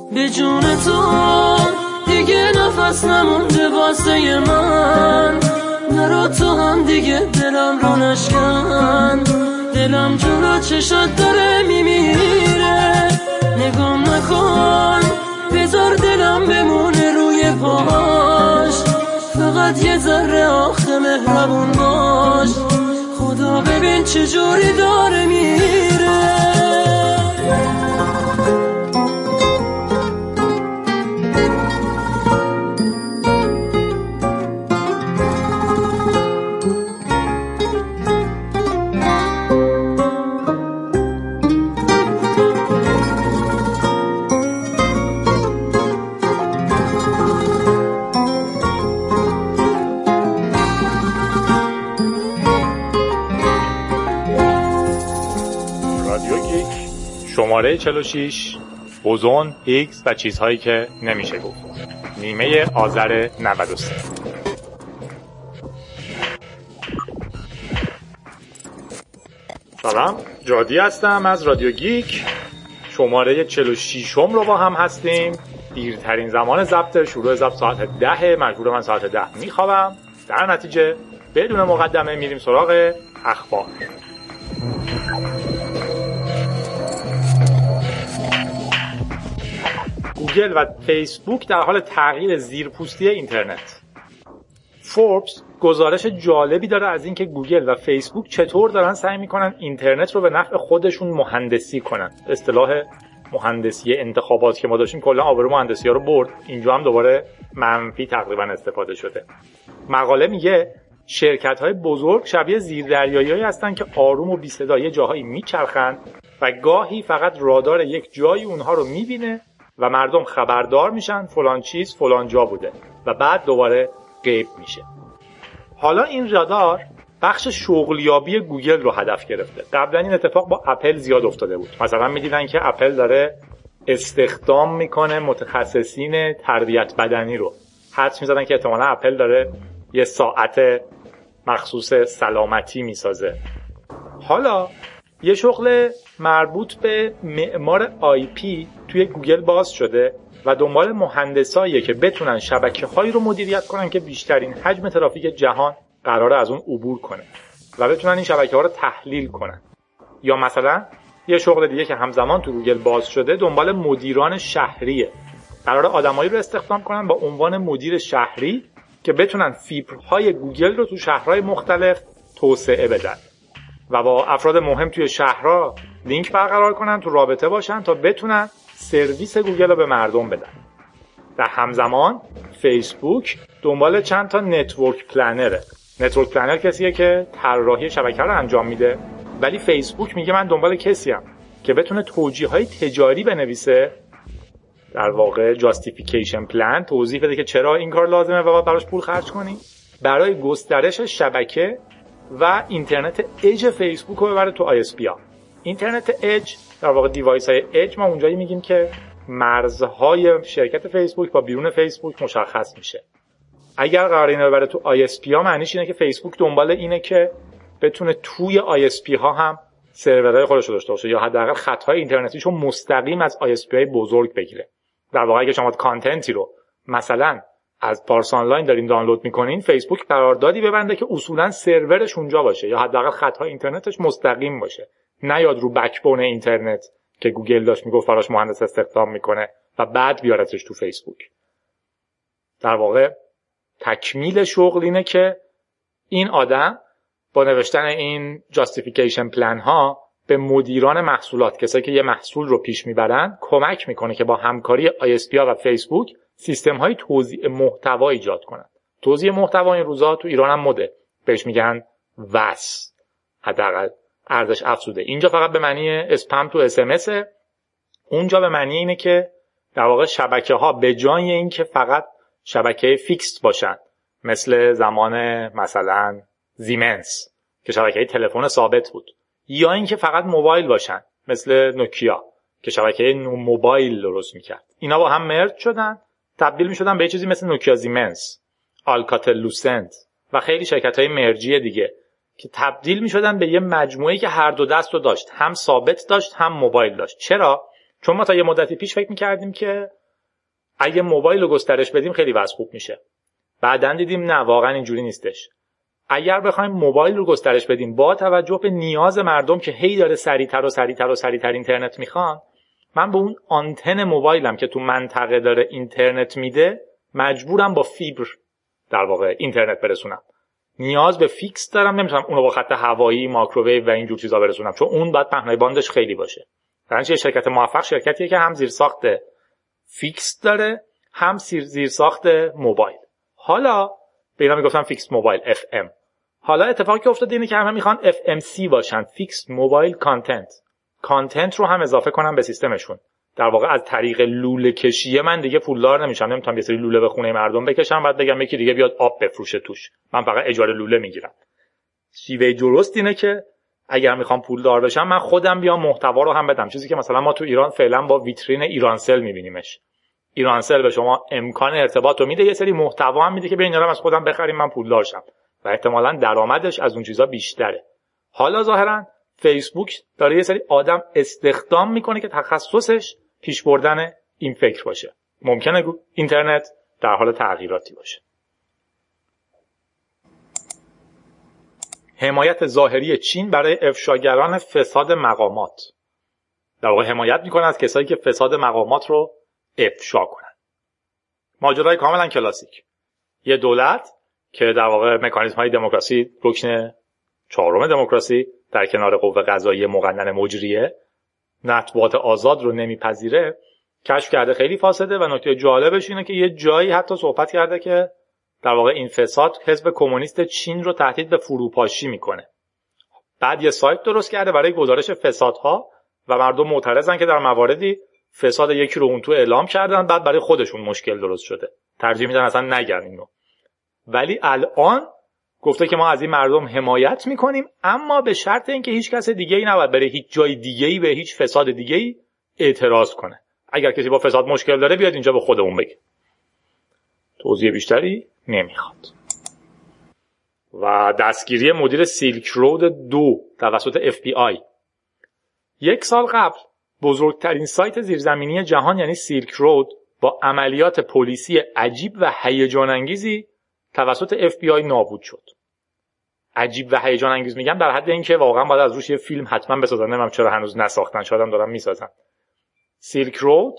به جون تو دیگه نفس نمونده واسه من، نرو تو هم دیگه دلم رو نشکن، دلم جلو چشات داره میمیره، نگام نکن بذار دلم بمونه روی پاش، فقط یه ذره آخه مهربون باش، خدا ببین چجوری داره میره. شماره 46 اوزون، هیگز و چیزهایی که نمیشه گفت. نیمه آذر 93. سلام، جادی هستم از رادیو گیک. شماره 46 رو با هم هستیم. دیرترین زمان ضبط، شروع ضبط ساعت 10، مجبور من ساعت 10 میخوابم. در نتیجه بدون مقدمه میریم سراغ اخبار. گوگل و فیسبوک در حال تغییر زیرپوستی اینترنت. فوربس گزارش جالبی داره از اینکه گوگل و فیسبوک چطور دارن سعی میکنن اینترنت رو به نفع خودشون مهندسی کنن. اصطلاح مهندسی انتخابات که ما داشتیم کلا آبرو مهندسی‌ها رو برد، اینجا هم دوباره منفی تقریبا استفاده شده. مقاله میگه شرکت‌های بزرگ شبیه زیردریایی‌هایی هستن که آروم و بی صدا یه جاهایی میچرخن و گاهی فقط رادار یک جایی اونها رو میبینه و مردم خبردار میشن فلان چیز فلان جا بوده و بعد دوباره غیب میشه. حالا این رادار بخش شغلیابی گوگل رو هدف گرفته. قبلا این اتفاق با اپل زیاد افتاده بود. مثلا میدیدن که اپل داره استخدام میکنه متخصصین تربیت بدنی رو. حدس میزدن که احتمالا اپل داره یه ساعت مخصوص سلامتی میسازه. حالا یه شغل مربوط به معمار IP توی گوگل باز شده و دنبال مهندساییه که بتونن شبکه‌هایی رو مدیریت کنن که بیشترین حجم ترافیک جهان قراره از اون عبور کنه و بتونن این شبکه‌ها رو تحلیل کنن. یا مثلا یه شغل دیگه که همزمان تو گوگل باز شده دنبال مدیران شهریه. قراره آدمایی رو استخدام کنن با عنوان مدیر شهری که بتونن فیبرهای گوگل رو تو شهرهای مختلف توسعه بدن و با افراد مهم توی شهرها لینک برقرار کنن، تو رابطه باشن تا بتونن سرویس گوگل رو به مردم بدن. در همزمان فیسبوک دنبال چند تا نتورک پلنره. نتورک پلنر کسیه که طراحی شبکه رو انجام میده، ولی فیسبوک میگه من دنبال کسیم که بتونه توجیه‌های تجاری بنویسه، در واقع جاستیفیکیشن پلان، توضیح بده که چرا این کار لازمه و باید براش پول خرج کنی، برای گسترش شبکه و اینترنت اج فیسبوک رو ببره تو ISP ها. اینترنت اج در واقع دیوایس های اج، ما اونجایی میگیم که مرزهای شرکت فیسبوک با بیرون فیسبوک مشخص میشه. اگر قرار اینو ببره تو ISP ها، معنیش اینه که فیسبوک دنبال اینه که بتونه توی ISP ها هم سرورهای خودش رو داشته باشه یا حداقل خطهای اینترنتیشو مستقیم از ISP های بزرگ بگیره. در واقع اگه شما کانتنتی رو مثلا از پارس آنلاین دارین دانلود میکنین، فیسبوک قراردادی ببنده که اصولا سرورش اونجا باشه یا حداقل خطهای اینترنتش مستقیم باشه، نیاد رو بکبون اینترنت که گوگل داشت میگفت براش مهندس استخدام میکنه و بعد بیارتش تو فیسبوک. در واقع تکمیل شغل اینه که این آدم با نوشتن این جاستیفیکیشن پلان ها به مدیران محصولات، کسایی که یه محصول رو پیش میبرن، کمک میکنه که با همکاری ISP ها و فیسبوک سیستم های توزیع محتوا ایجاد کنن. توزیع محتوا این روزا تو ایران هم مده، بهش میگن وس، حداقل ارزش افزوده. اینجا فقط به معنی اسپم تو SMS، اونجا به معنی اینه که در واقع شبکه ها به جای این که فقط شبکه فیکس باشن، مثل زمان مثلا زیمنس که شبکه تلفن ثابت بود، یا این که فقط موبایل باشن مثل نوکیا که شبکه موبایل درست میکرد، اینا با هم مرج شدن، تبدیل میشدن به یه چیزی مثل نوکیا زیمنس، آلکاتل لوسنت و خیلی شرکت‌های مرجی دیگه که تبدیل میشدن به یه مجموعه‌ای که هر دو دست رو داشت، هم ثابت داشت هم موبایل داشت. چرا؟ چون ما تا یه مدتی پیش فکر می‌کردیم که اگه موبایل رو گسترش بدیم خیلی وضع خوب میشه. بعدن دیدیم نه، واقعا اینجوری نیستش. اگر بخوایم موبایل رو گسترش بدیم با توجه به نیاز مردم که هی داره سریعتر اینترنت میخوان، من به اون آنتن موبایلم که تو منطقه داره اینترنت میده مجبورم با فیبر در واقع اینترنت برسونم. نیاز به فیکس دارم، نمیتونم اونو با خط هوایی، ماکروویو و اینجور چیزا برسونم، چون اون باید پهنای باندش خیلی باشه. در نتیجه شرکت موفق شرکتیه که هم زیرساخت فیکس داره، هم زیرساخت موبایل. حالا به اینا میگفتن فیکس موبایل FM. حالا اتفاقی که افتاده اینه که همه میخوان FMC باشن، فیکس موبایل کانتنت رو هم اضافه کنن به سیستمشون. در واقع از طریق لوله کشیه من دیگه پولدار نمیشم، نمیتونم یه سری لوله به خونه مردم بکشم بعد بگم یکی دیگه بیاد آب بفروشه توش، من فقط اجاره لوله میگیرم. شیوه درست اینه که اگر میخوام پولدار بشم من خودم بیام محتوا رو هم بدم، چیزی که مثلا ما تو ایران فعلا با ویترین ایرانسل میبینیمش. ایرانسل به شما امکان ارتباط رو میده، یه سری محتوا هم میده که بیاین از خودم بخریم من پولدار شم و احتمالاً درآمدش از اون چیزا بیشتره. حالا ظاهرا فیسبوک داره یه سری آدم استخدام میکنه که تخصصش پیش بردن این فکر باشه. ممکنه اینترنت در حال تغییراتی باشه. حمایت ظاهری چین برای افشاگران فساد مقامات. در واقع حمایت میکنه از کسایی که فساد مقامات رو افشا کنن. ماجرای کاملا کلاسیک. یه دولت که در واقع مکانیزم‌های دموکراسی رکن چهارم دموکراسی در کنار قوه قضاییه مقننه مجریه، مطبوعات آزاد رو نمیپذیره، کشف کرده خیلی فاسده. و نکته جالبش اینه که یه جایی حتی صحبت کرده که در واقع این فساد حزب کمونیست چین رو تهدید به فروپاشی میکنه. بعد یه سایت درست کرده برای گزارش فسادها و مردم معترضن که در مواردی فساد یکی رو اون تو اعلام کردن، بعد برای خودشون مشکل درست شده، ترجیح میدن اصلا نگن اینو. ولی الان گفته که ما از این مردم حمایت میکنیم، اما به شرط اینکه هیچ کس دیگه‌ای نباید بره هیچ جای دیگه‌ای به هیچ فساد دیگه‌ای اعتراض کنه. اگر کسی با فساد مشکل داره بیاد اینجا به خودمون بگه. توضیح بیشتری نمیخواد. و دستگیری مدیر سیلک رود 2 توسط FBI. 1 سال قبل بزرگترین سایت زیرزمینی جهان یعنی سیلک رود با عملیات پلیسی عجیب و هیجان انگیزی توسط FBI نابود شد. عجیب و هیجان انگیز میگم در حد اینکه واقعا باید از روش یه فیلم حتما بسازن. نمیدونم چرا هنوز نساختن، شاید هم دارن میسازن. سیلک رود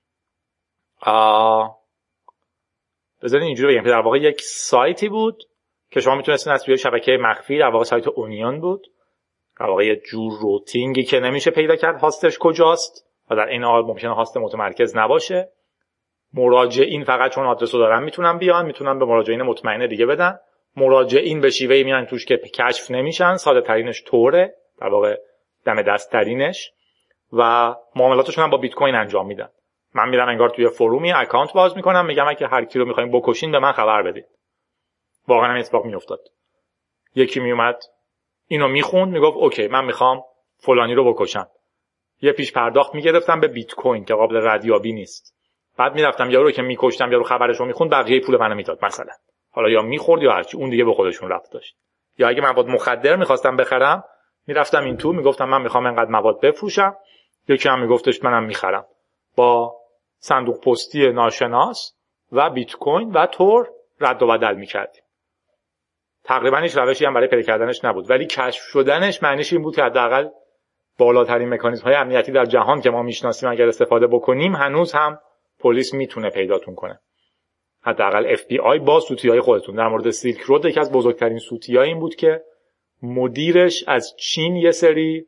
بذارین اینجوری بگم که در واقع یک سایتی بود که شما میتونستین از توی شبکه مخفی، در واقع سایت اونیون بود، در واقع یه جور روتینگی که نمیشه پیدا کرد هاستش کجاست و در این حال ممکنه هاست متمرکز نباشه. مراجعین فقط چون آدرس رو دارن میتونن بیان، میتونن به مراجعین مطمئنه دیگه بدن. مراجعین به شیوهی میان توش که کشف نمیشن، ساده ترینش توره، در واقع دم دست ترینش، و معاملاتشون هم با بیت کوین انجام میدن. من میرم انگار توی فرومی اکانت باز میکنم، میگم اگه هر کی رو میخواین بکشین به من خبر بدید. واقعا هم اتفاق میافتاد. یکی میومد اینو میخوند، میگفت اوکی من میخوام فلانی رو بکشم. یه پیش پرداخت میگرفتم به بیت کوین که قابل ردیابی نیست. بعد میرفتم یارو که میکشتم، یارو خبرش رو میخوند، بقیه پول منو میداد مثلا. حالا یا میخورد یا هرچی، اون دیگه به خودشون ربط داشت. یا اگه مواد مخدر میخواستم بخرم، میرفتم این تو میگفتم من میخوام اینقدر مواد بفروشم، یکی هم میگفتش منم میخرم. با صندوق پستی ناشناس و بیت کوین و تور رد و بدل میکردیم. تقریبا هیچ روشی هم برای پیدا کردنش نبود، ولی کشف شدنش معنیش این بود که حداقل بالاترین مکانیزم‌های امنیتی در جهان که ما میشناسیم اگر استفاده بکنیم هنوز هم پلیس میتونه پیداتون کنه. حداقل FBI با سوتیای خودتون. در مورد سیلک رود یکی از بزرگترین سوتیای این بود که مدیرش از چین یه سری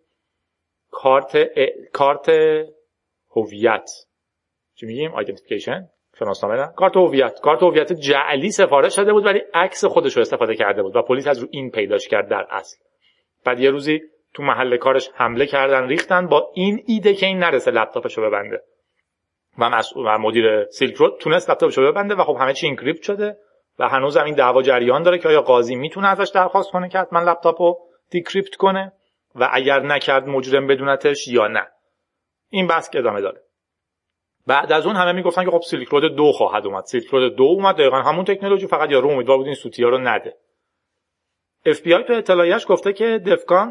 کارت هویت، چی میگیم، آیدنتیفیکیشن، شناسنامه، نه، کارت هویت جعلی سفارش داده بود، ولی عکس خودش رو استفاده کرده بود و پلیس از رو این پیداش کرد در اصل. بعد یه روزی تو محل کارش حمله کردن، ریختن با این ایده که این نرسه لپتاپشو ببنده. و مدیر سیلک رود تونست لپتاپشو ببنده و خب همه چی اینکریپت شده و هنوز هم این دعوا جریان داره که آیا قاضی میتونه ازش درخواست کنه که حتما لپتاپو دیکریپت کنه و اگر نکرد مجرم بدونتش یا نه. این بحث که ادامه داره. بعد از اون همه میگفتن که خب سیلک رود 2 خواهد اومد. سیلک رود 2 اومد، دقیقاً همون تکنولوژی، فقط یارو امیدوار بود این سوتیا رو نده. FBI تو اطلاعیه‌اش گفته که دفکان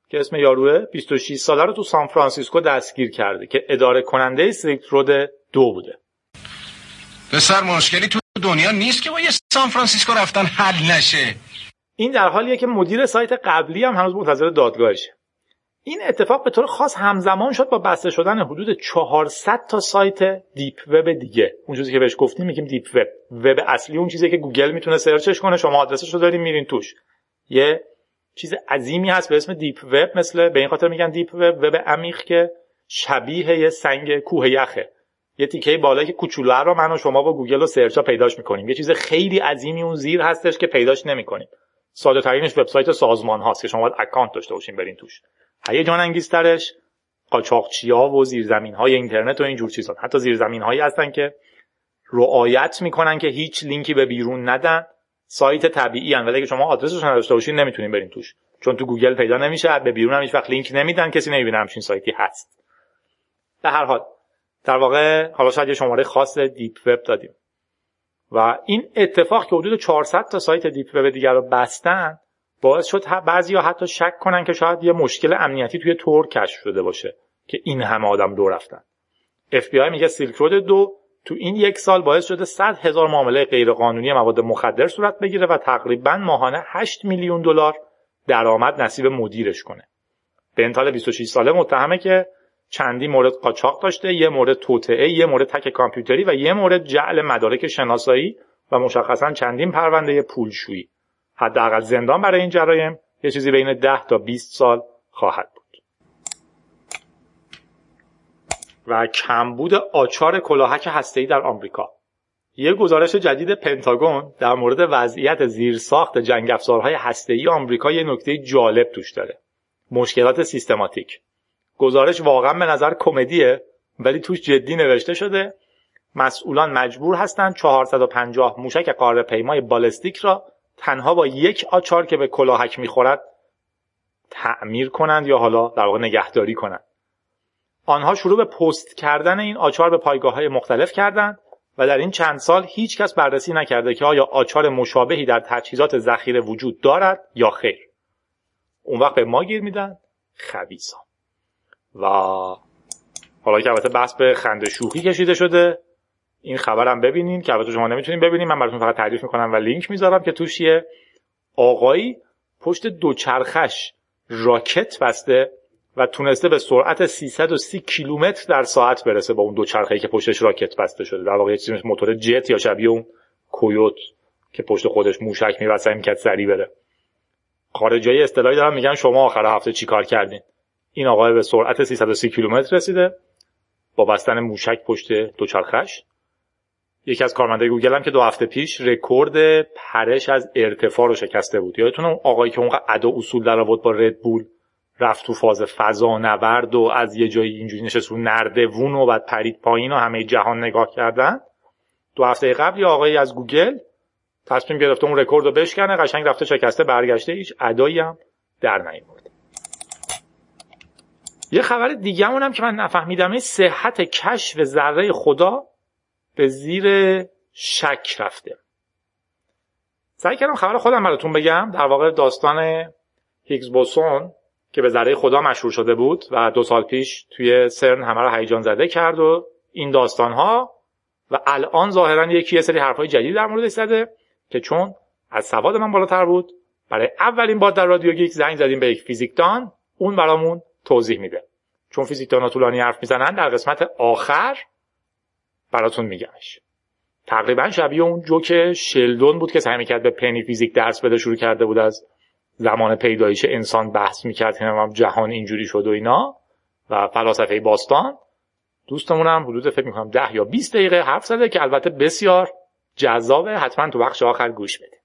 که اسم یاروه 26 ساله رو تو سان فرانسیسکو دستگیر کرده که اداره کننده سیلک رود 2 بوده. پسر مشکلی تو دنیا نیست که با یه سان فرانسیسکو رفتن حل نشه. این در حالیه که مدیر سایت قبلی هم هنوز منتظر دادگاهشه. این اتفاق به طور خاص همزمان شد با بسته شدن حدود 400 تا سایت دیپ وب دیگه. اون چیزی که بهش گفتیم میگیم دیپ وب. وب اصلی اون چیزیه که گوگل میتونه سرچش کنه، شما آدرسش رو دارین میرین توش. یه چیز عظیمی هست به اسم دیپ وب، مثل به این خاطر میگن دیپ وب، وب عمیق، که شبیه یه سنگ کوه یخه. یه تیکه بالایی که کوچولو رو من و شما با گوگل و سرچا پیداش میکنیم. یه چیز خیلی عظیمی اون زیر هستش که پیداش نمیکنیم. ساده ترینش وبسایت سازمان هاست که شما باید اکانت داشته باشین برین توش. هیجان انگیزترش قاچاقچی‌ها و زیرزمین‌های اینترنت و این جور چیزا. حتی زیرزمین‌هایی هستن که رعایت میکنن که هیچ لینکی به بیرون ندن. سایت طبیعی ان، ولی اگه شما آدرسش رو نداشته باشین نمیتونین برین توش، چون تو گوگل پیدا نمیشه، به بیرون هم هیچ وقت لینک نمیدن، کسی نمیبینه همچین سایتی هست. به هر حال در واقع حالا شاید یه شماره خاص دیپ وب دادیم و این اتفاق که حدود 400 تا سایت دیپ وب دیگر رو بستن باعث شد بعضیا حتی شک کنن که شاید یه مشکل امنیتی توی تور کشف شده باشه که این همه آدم دور رفتن. اف بی آی میگه سیلک رود 2 تو این یک سال باعث شده 100,000 معامله غیرقانونی مواد مخدر صورت بگیره و تقریباً ماهانه 8 میلیون دلار درآمد نصیب مدیرش کنه. بنتال 26 ساله متهمه که چندی مورد قاچاق داشته، یه مورد توطئه، یه مورد تک کامپیوتری و یه مورد جعل مدارک شناسایی و مشخصاً چندین پرونده پولشویی. حداقل زندان برای این جرایم یه چیزی بین 10 تا 20 سال خواهد بود. و کمبود آچار کلاهک هسته‌ای در آمریکا. یه گزارش جدید پنتاگون در مورد وضعیت زیرساخت جنگ افزارهای هسته‌ای آمریکا یه نکته جالب توش داره. مشکلات سیستماتیک. گزارش واقعا به نظر کمدیه ولی توش جدی نوشته شده. مسئولان مجبور هستند 450 موشک قاره‌پیمای بالستیک را تنها با یک آچار که به کلاهک میخورد تعمیر کنند یا حالا در واقع نگهداری کنند. آنها شروع به پست کردن این آچار به پایگاه‌های مختلف کردند و در این چند سال هیچ کس بررسی نکرده که آیا آچار مشابهی در تجهیزات ذخیره وجود دارد یا خیر. اون وقت به ما گیر میدن خبیثان. و حالا که البته بحث به خنده شوخی کشیده شده، این خبرم ببینین که البته شما نمیتونین ببینین، من براتون فقط تعریف میکنم و لینک میذارم که توش یه آقایی پشت دوچرخش راکت بسته و تونسته به سرعت 330 کیلومتر در ساعت برسه با اون دوچرخه‌ای که پشتش راکت بسته شده. در واقع یه چیزی مثل موتور جت یا شبیه اون کویوت که پشت خودش موشک می‌بسته می‌کرد سریع بره. خارجی‌ها اصطلاحی دارن میگن شما آخر هفته چیکار کردین. این آقا به سرعت 330 کیلومتر رسیده با بستن موشک پشت دوچرخش. یکی از کارمندای گوگل هم که 2 هفته پیش رکورد پرش از ارتفاع رو شکسته بود. یادتون اون آقایی که اونقدر ادا اصول در آورد با ردبول رفت تو فاز فضانورد و از یه جایی اینجوری نشست رو نردبون و بعد پرید پایین و همه جهان نگاه کردن. 2 هفته قبل یه آقایی از گوگل تصمیم گرفته اون رکورد رو بشکنه، قشنگ رفته شکسته برگشته، هیچ ادایی هم در نیاورد. یه خبر دیگه اونم که من نفهمیدم صحت کشف ذره خدا به زیر شک رفته. سعی کردم خبر خودم براتون بگم. در واقع داستان هیگز بوسون که به ذره خدا مشهور شده بود و 2 سال پیش توی سرن همه رو هیجان زده کرد و این داستان‌ها، و الان ظاهراً یه سری حرفای جدید در موردش زده که چون از سواد من بالاتر بود، برای اولین بار در رادیو گیک زنگ زدیم به یک فیزیکدان، اون برامون توضیح میده. چون فیزیکدان‌ها طولانی حرف میزنن، در قسمت آخر براتون میگمش. تقریبا شبیه اون جوک شلدون بود که سعی میکرد به پنی فیزیک درس بده، شروع کرده بود از زمان پیدایش انسان بحث میکرد که جهان اینجوری شد و اینا و فلاسفه باستان. دوستمون هم حدود فکر میکنم 10 یا 20 دقیقه حرف زده که البته بسیار جذابه، حتما تو بخش آخر گوش بده.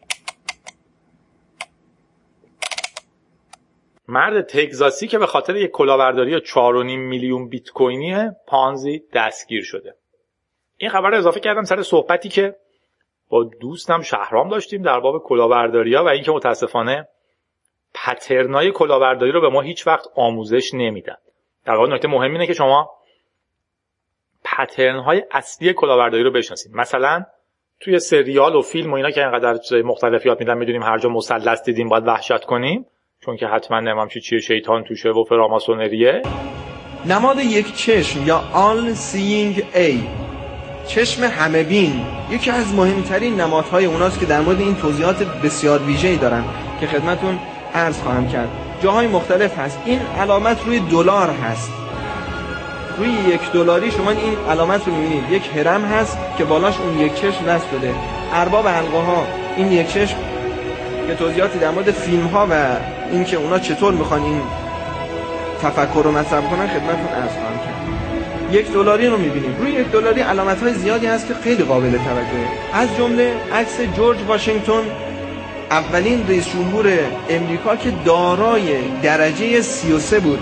مرد تگزاسی که به خاطر یک کلاهبرداری 4.5 میلیون بیت کوینی پانزی دستگیر شده. این خبر رو اضافه کردم سر صحبتی که با دوستم شهرام داشتیم در باب کلاهبرداری‌ها و اینکه متاسفانه پترنای کلاهبرداری رو به ما هیچ وقت آموزش نمیدن. در واقع نکته مهم اینه که شما پترن‌های اصلی کلاهبرداری رو بشناسید. مثلا توی سریال و فیلم و اینا که اینقدر چیزای مختلف یاد میدن، میدونیم هر جا مثلث دیدیم باید وحشت کنیم، چون که حتما نمام چیه شیطان توشه و فراماسونریه. نماد یک چشم یا All Seeing Eye، چشم همه بین، یکی از مهمترین نمادهای اوناست که در مورد این توضیحات بسیار ویژه‌ای دارن که خدمتون عرض خواهم کرد. جاهای مختلف هست. این علامت روی دلار هست. روی $1 شما این علامت رو می‌بینید. یک هرم هست که بالاش اون یک چشم رسم شده. ارباب حلقه ها این یک چشم که توضیحاتی در مورد فیلم ها و اینکه اونا چطور میخوان این تفکر رو مطرح کنن خدمتتون عرض خواهم کرد. $1 رو می‌بینیم. روی $1 علامت‌های زیادی هست که خیلی قابل توجهه. از جمله عکس جورج واشنگتن، اولین رئیس جمهور امریکا که دارای درجه 33 بود.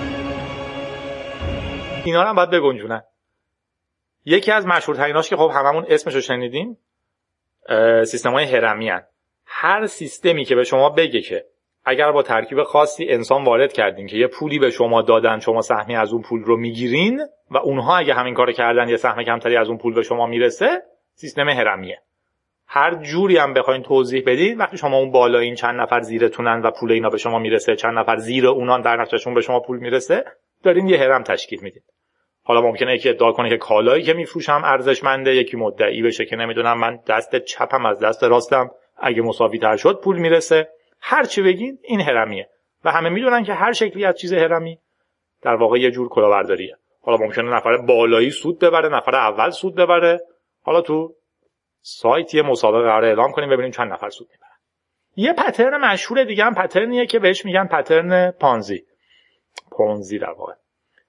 اینا رو هم باید بگنجونن. یکی از مشهورتریناش که خب هممون اسمشو شنیدیم، سیستم‌های هرمی هستند. هر سیستمی که به شما بگه که اگر با ترکیب خاصی انسان وارد کردین که یه پولی به شما دادن، شما سهمی از اون پول رو میگیرین و اونها اگه همین کارو کردن یه سهم کمتری از اون پول به شما میرسه، سیستم هرمیه. هر جوری هم بخواین توضیح بدین، وقتی شما اون بالایین چند نفر زیرتونن و پول اینا به شما میرسه، چند نفر زیر اونان در نتیجهشون به شما پول میرسه، دارین یه هرم تشکیل میدین. حالا ممکنه یکی ادعا کنه که کالایی که میفروشم ارزشمنده، یکی مدعی بشه که نمیدونم من دست چپم از دست راستم اگه مساوی تر شد پول میرسه. هر چی بگین این هرمیه و همه میدونن که هر شکلی از چیز هرمی در واقع یه جور کلاهبرداریه. حالا ممکنه نفر بالایی سود ببره، نفر اول سود ببره. حالا تو سایت یه مسابقه قرار اعلام کنیم ببینیم چند نفر سود میبرن. یه پترن مشهور دیگه هم پترنیه که بهش میگن پترن پونزی در واقع.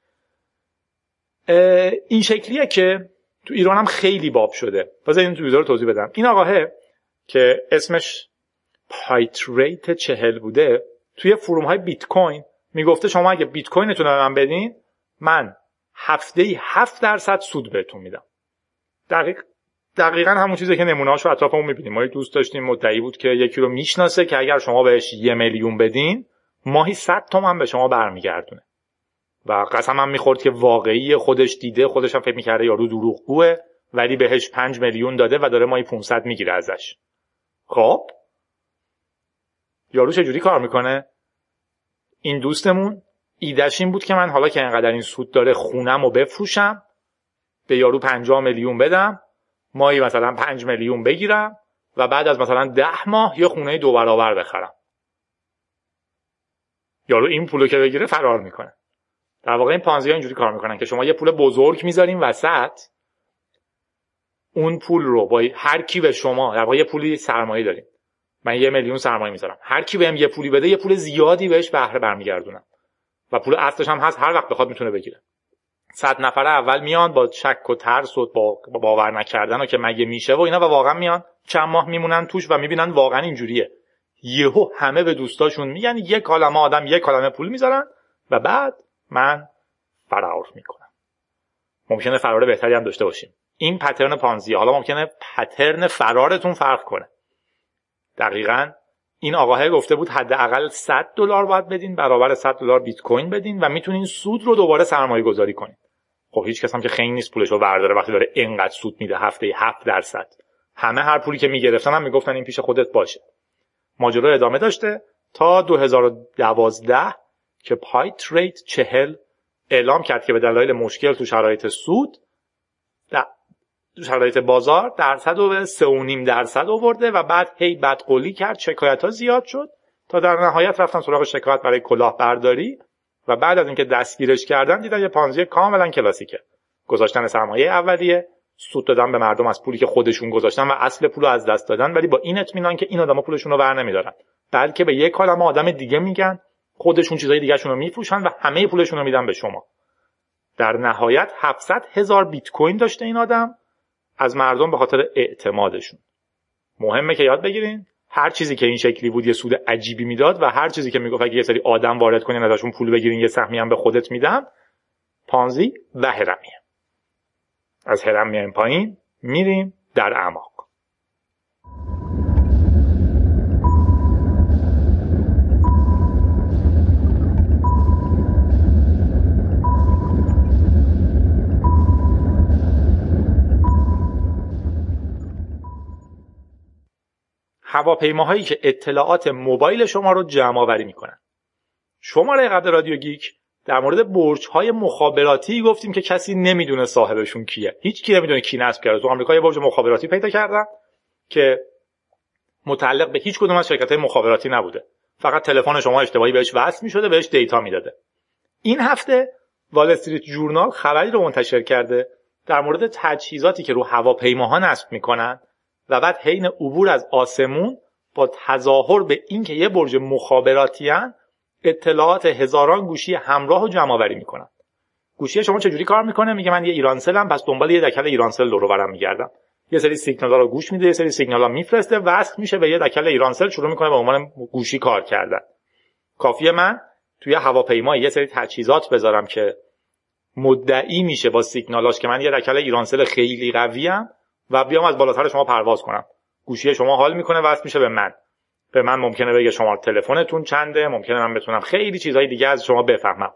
این شکلیه که تو ایران هم خیلی باب شده. بذار اینو تو ویدیو رو توضیح بدم. این آقاه که اسمش پایتریت 40 بوده، توی فروم های بیت کوین میگفته شما اگه بیت کوینتون رو به من بدین، من هفته‌ای 7% سود بهتون میدم. دقیقاً همون چیزی که نمونه‌هاشو اطرافمون می‌بینیم. ما دوست داشتیم مدعی بود که یکی رو میشناسه که اگر شما بهش 1 میلیون بدین، ماهی 100 تومن به شما برمیگردونه. و قسمم می‌خورد که واقعی خودش دیده، خودش هم فکر می‌کرده یارو دروغگوه، ولی بهش 5 میلیون داده و داره ماهی 500 میگیره ازش. خب یارو چجوری کار میکنه؟ این دوستمون ایده‌ش این بود که من حالا که اینقدر این سود داره خونه‌مو بفروشم، به یارو 50 میلیون بدم، ماهی مثلا 5 میلیون بگیرم و بعد از مثلا 10 ماه یه خونه 2 برابر بخرم. یارو این پولو که بگیره فرار میکنه. در واقع این پانزی‌ها اینجوری کار میکنن که شما یه پول بزرگ میذارین وسط، اون پول رو با هر کی به شما، در واقع یه پولی سرمایه دارین، من 1 میلیون سرمایه میذارم، هر کی بهم یه پولی بده یه پول زیادی بهش بهره برمیگردونم و پول اصلش هم هست، هر وقت بخواد میتونه بگیره. 100 نفر اول میان با شک و ترس و با باور نکردن و که مگه میشه و اینا، و واقعا میان چند ماه میمونن توش و میبینن واقعا اینجوریه. یهو همه به دوستاشون میگن یک کلمه آدم یک کلمه پول میذارن و بعد من فرار میکنم. ممکنه فرار بهتری هم داشته باشیم. این پترن پانزی. حالا ممکنه پترن فرارتون فرق کنه. دقیقاً این آقاه گفته بود حداقل $100 باید بدین، برابر $100 بیت کوین بدین و میتونین سود رو دوباره سرمایه گذاری کنین. خب هیچ کس هم که خنگ نیست پولشو برداره وقتی داره اینقدر سود میده، هفته 7%. همه هر پولی که میگرفتن هم میگفتن این پیش خودت باشه. ماجرا ادامه داشته تا 2012 که پایتریت 40 اعلام کرد که به دلایل مشکل تو شرایط سود تو شرایط بازار درصد رو به 3.5% آورده و بعد هی بدقولی کرد، شکایت‌ها زیاد شد تا در نهایت رفتن سراغ شکایت برای کلاهبرداری و بعد از اینکه دستگیرش کردن دیدن یه پانزی کاملا کلاسیکه. گذاشتن سرمایه اولیه، سود دادن به مردم از پولی که خودشون گذاشتن و اصل پولو از دست دادن، ولی با این اطمینان که این آدما پولشون رو برنمی‌دارن، بلکه به یک کلمه آدم دیگه میگن، خودشون چیزای دیگه‌شون رو میفروشن و همه پولشون رو میدن به شما. در نهایت 700,000 بیت کوین داشته این آدم از مردم به خاطر اعتمادشون. مهمه که یاد بگیرین هر چیزی که این شکلی بود یه سود عجیبی میداد و هر چیزی که میگفت اگه یه سری آدم وارد کنین ازشون پول بگیرین یه سهمی هم به خودت میدم، پانزی و هرمیه. از هرم میایم پایین، میریم در اعماق. هواپیماهایی که اطلاعات موبایل شما رو جمع آوری میکنن. شماره قبل رادیو گیک در مورد برج‌های مخابراتی گفتیم که کسی نمیدونه صاحبشون کیه. هیچ کی نمیدونه کی نصب کرده. تو آمریکا یه برج مخابراتی پیدا کردن که متعلق به هیچ کدوم از شرکت‌های مخابراتی نبوده. فقط تلفن شما اشتباهی بهش وصل می‌شده، بهش دیتا میداده. این هفته وال استریت ژورنال خبری رو منتشر کرده در مورد تجهیزاتی که رو هواپیماها نصب می‌کنن و بعد حین عبور از آسمون با تظاهر به اینکه یه برج مخابراتی ان اطلاعات هزاران گوشی همراه رو جمع‌آوری می‌کنن. گوشی شما چجوری کار می‌کنه؟ میگه من یه ایرانسلم، پس دنبال یه دکل ایرانسل دور و برم می‌گردم. یه سری سیگنال‌ها رو گوش میده، یه سری سیگنال‌ها میفرسته، وصل میشه به یه دکل ایرانسل، شروع می‌کنه به عنوان گوشی کار کردن. کافیه من توی هواپیما یه سری تجهیزات بذارم که مدعی میشه با سیگنالاش که من یه دکل ایرانسل خیلی قوی‌ام و بیام از بالاتر شما پرواز کنم. گوشی شما حال میکنه وصل میشه به من. به من ممکنه بگه شما تلفنتون چنده، ممکنه من بتونم خیلی چیزهای دیگه از شما بفهمم.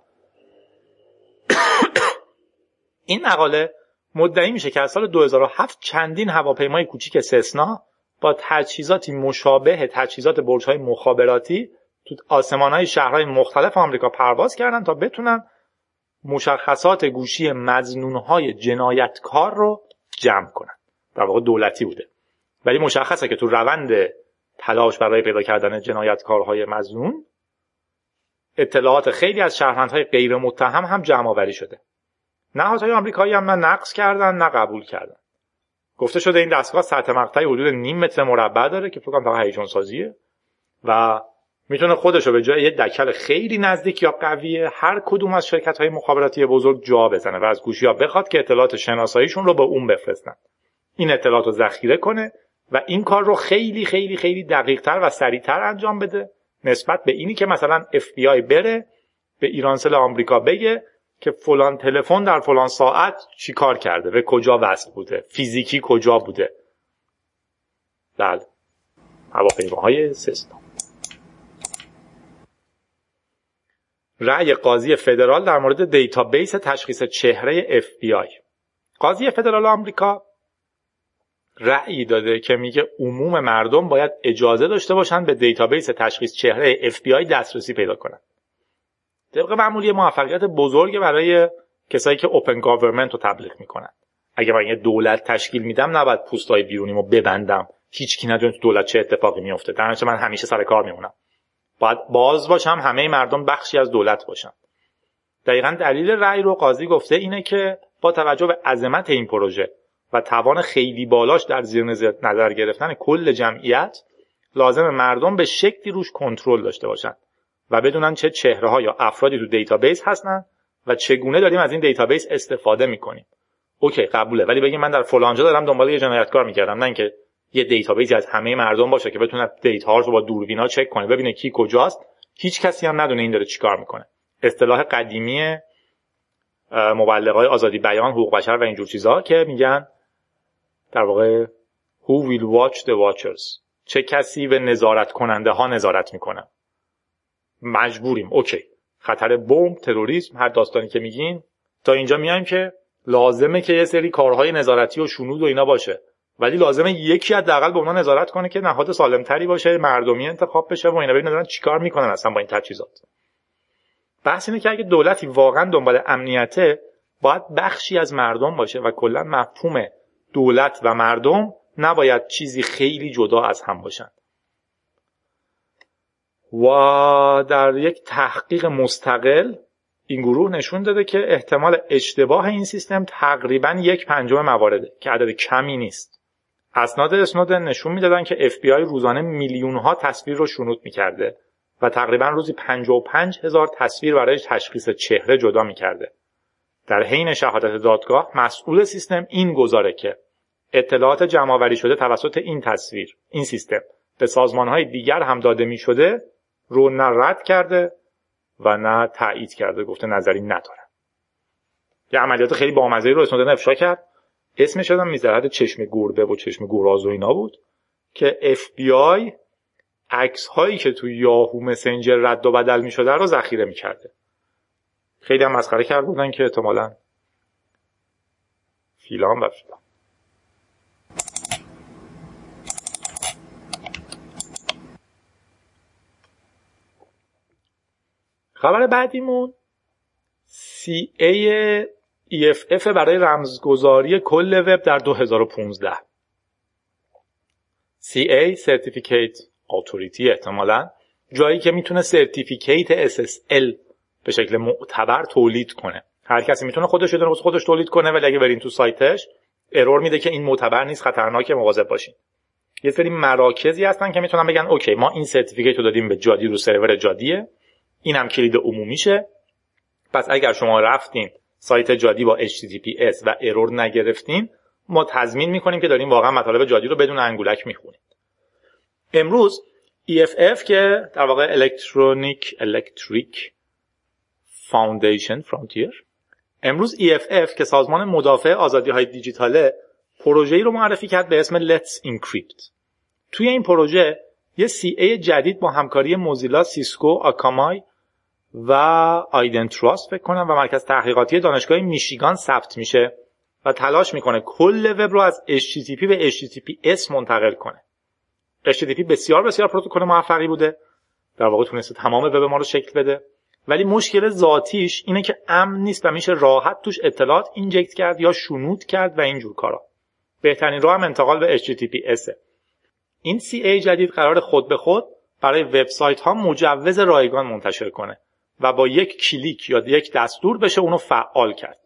این مقاله مدعی میشه که از سال 2007 چندین هواپیمای کوچیک سسنا با تجهیزاتی مشابه تجهیزات برج‌های مخابراتی تو آسمان‌های شهرهای مختلف آمریکا پرواز کردن تا بتونن مشخصات گوشی مظنون‌های جنایتکار رو جمع کنن. در واقع دولتی بوده. ولی مشخصه که تو روند تلاش برای پیدا کردن جنایتکارهای مظنون اطلاعات خیلی از شهروندهای غیر متهم هم جمع آوری شده. نهادهای آمریکایی هم نه نقض کردن نه قبول کردن. گفته شده این دستگاه سطح مقطعی حدود نیم متر مربع داره که فکر کنم فقط هیجان سازیه و میتونه خودش رو به جای یه دکل خیلی نزدیک یا قویه هر کدوم از شرکت‌های مخابراتی بزرگ جا بزنه و از گوشی‌ها بخواد که اطلاعات شناساییشون رو به اون بفرستن. این اطلاعات رو ذخیره کنه و این کار رو خیلی خیلی خیلی دقیق‌تر و سریع‌تر انجام بده نسبت به اینی که مثلا FBI بره به ایرانسل آمریکا بگه که فلان تلفن در فلان ساعت چی کار کرده، به کجا وصل بوده، فیزیکی کجا بوده. بله، هواپیماهای سسنا. رأی قاضی فدرال در مورد دیتابیس تشخیص چهره FBI. قاضی فدرال آمریکا رأی داده که میگه عموم مردم باید اجازه داشته باشن به دیتابیس تشخیص چهره FBI دسترسی پیدا کنن. طبق معمولی موفقیت بزرگ برای کسایی که اوپن گاورمنت رو تبلیغ میکنن. اگه من یه دولت تشکیل میدم نباید پستای بیرونیمو ببندم. هیچ کی ندونه تو دولت چه اتفاقی میفته. در نتیجه من همیشه سر کار میمونم. باید باز باشم، همه مردم بخشی از دولت باشن. دقیقاً دلیل رأی رو قاضی گفته اینه که با توجه به عظمت این پروژه و توان خیلی بالاش در زیر نظر گرفتن کل جمعیت لازم مردم به شکلی روش کنترل داشته باشن و بدونن چه چهره‌ها یا افرادی تو دیتابیس هستن و چگونه داریم از این دیتابیس استفاده میکنیم. اوکی قبوله، ولی بگیم من در فلان جا دارم دنبال یه جنایتکار میگردم، نه اینکه یه دیتابیسی از همه مردم باشه که بتونه دیتا رو با دوربینا چک کنه ببینه کی کجاست. هیچ کسی هم ندونه این داره چیکار میکنه. اصطلاح قدیمی مبلغای آزادی بیان، حقوق بشر و اینجور چیزا که میگن در واقع who will watch the watchers، چه کسی به نظارت کننده ها نظارت میکنه. مجبوریم، اوکی، خطر بمب، تروریسم، هر داستانی که میگین تا اینجا میایم که لازمه که یه سری کارهای نظارتی و شنود و اینا باشه، ولی لازمه یکی حداقل به اونها نظارت کنه که نهاد سالمتری باشه، مردمی انتخاب بشه و اینا ببینن چیکار میکنن اصلا با این تجهیزات. بحث اینه که اگه دولتی واقعا دنبال امنیته باید بخشی از مردم باشه و کلا مفهوم دولت و مردم نباید چیزی خیلی جدا از هم باشن. و در یک تحقیق مستقل این گروه نشون داده که احتمال اشتباه این سیستم تقریباً 1/5 موارده که عدد کمی نیست. اسناد اسنودن نشون میدادن که FBI روزانه میلیون‌ها تصویر رو شنود میکرده و تقریباً روزی 55,000 تصویر برای تشخیص چهره جدا میکرده. در حین شهادت دادگاه مسئول سیستم این گزاره که اطلاعات جمع‌آوری شده توسط این سیستم به سازمان‌های دیگر هم داده می‌شده رو نه رد کرده و نه تایید کرده، گفته نظری نداره. یه عملیات خیلی بامزه‌ای رو اسنودن افشا کرد. اسمش هم می‌ذاره چشم گربه و چشم گراز و اینا بود که FBI عکس‌هایی که تو یاهو مسنجر رد و بدل می‌شده رو ذخیره می‌کرده. خیلی هم مسخره کرده بودن که احتمالاً فیلان. خبر بعدیمون CA EFF برای رمزگذاری کل وب در 2015. CA Certificate Authority احتمالاً جایی که میتونه سرتیفیکیت SSL به شکل معتبر تولید کنه. هر کسی میتونه خودش بدونه واسه خودش تولید کنه، ولی اگه برین تو سایتش ارور میده که این معتبر نیست، خطرناکه، مواظب باشین. یه سری مراکزی هستن که میتونن بگن اوکی ما این سرتیفیکیت رو دادیم به جادی رو سرور جادیه، اینم کلید عمومیشه، پس اگر شما رفتین سایت جادی با HTTPS و ارور نگرفتین، ما تضمین میکنیم که داریم واقعا مطالب جادی رو بدون انگولک میخونیم. امروز EFF که در واقع Electric Foundation Frontier، امروز EFF که سازمان مدافع آزادی‌های دیجیتاله، پروژه‌ای رو معرفی کرد به اسم Let's Encrypt. توی این پروژه یه CA جدید با همکاری موزیلا، سیسکو، آکامای و آیدنتراست فکر کنم و مرکز تحقیقاتی دانشگاه میشیگان ثبت میشه و تلاش میکنه کل وب رو از HTTP به HTTPS منتقل کنه. HTTP بسیار بسیار پروتکل موفقی بوده، در واقع تونسته تمام وب ما رو شکل بده، ولی مشکل ذاتیش اینه که امن نیست و میشه راحت توش اطلاعات اینجکت کرد یا شنود کرد و اینجور کارا. بهترین راه هم انتقال به HTTPS. این CA جدید قرار خود به خود برای وبسایت ها مجوز رایگان منتشر کنه و با یک کلیک یا یک دستور بشه اونو فعال کرد.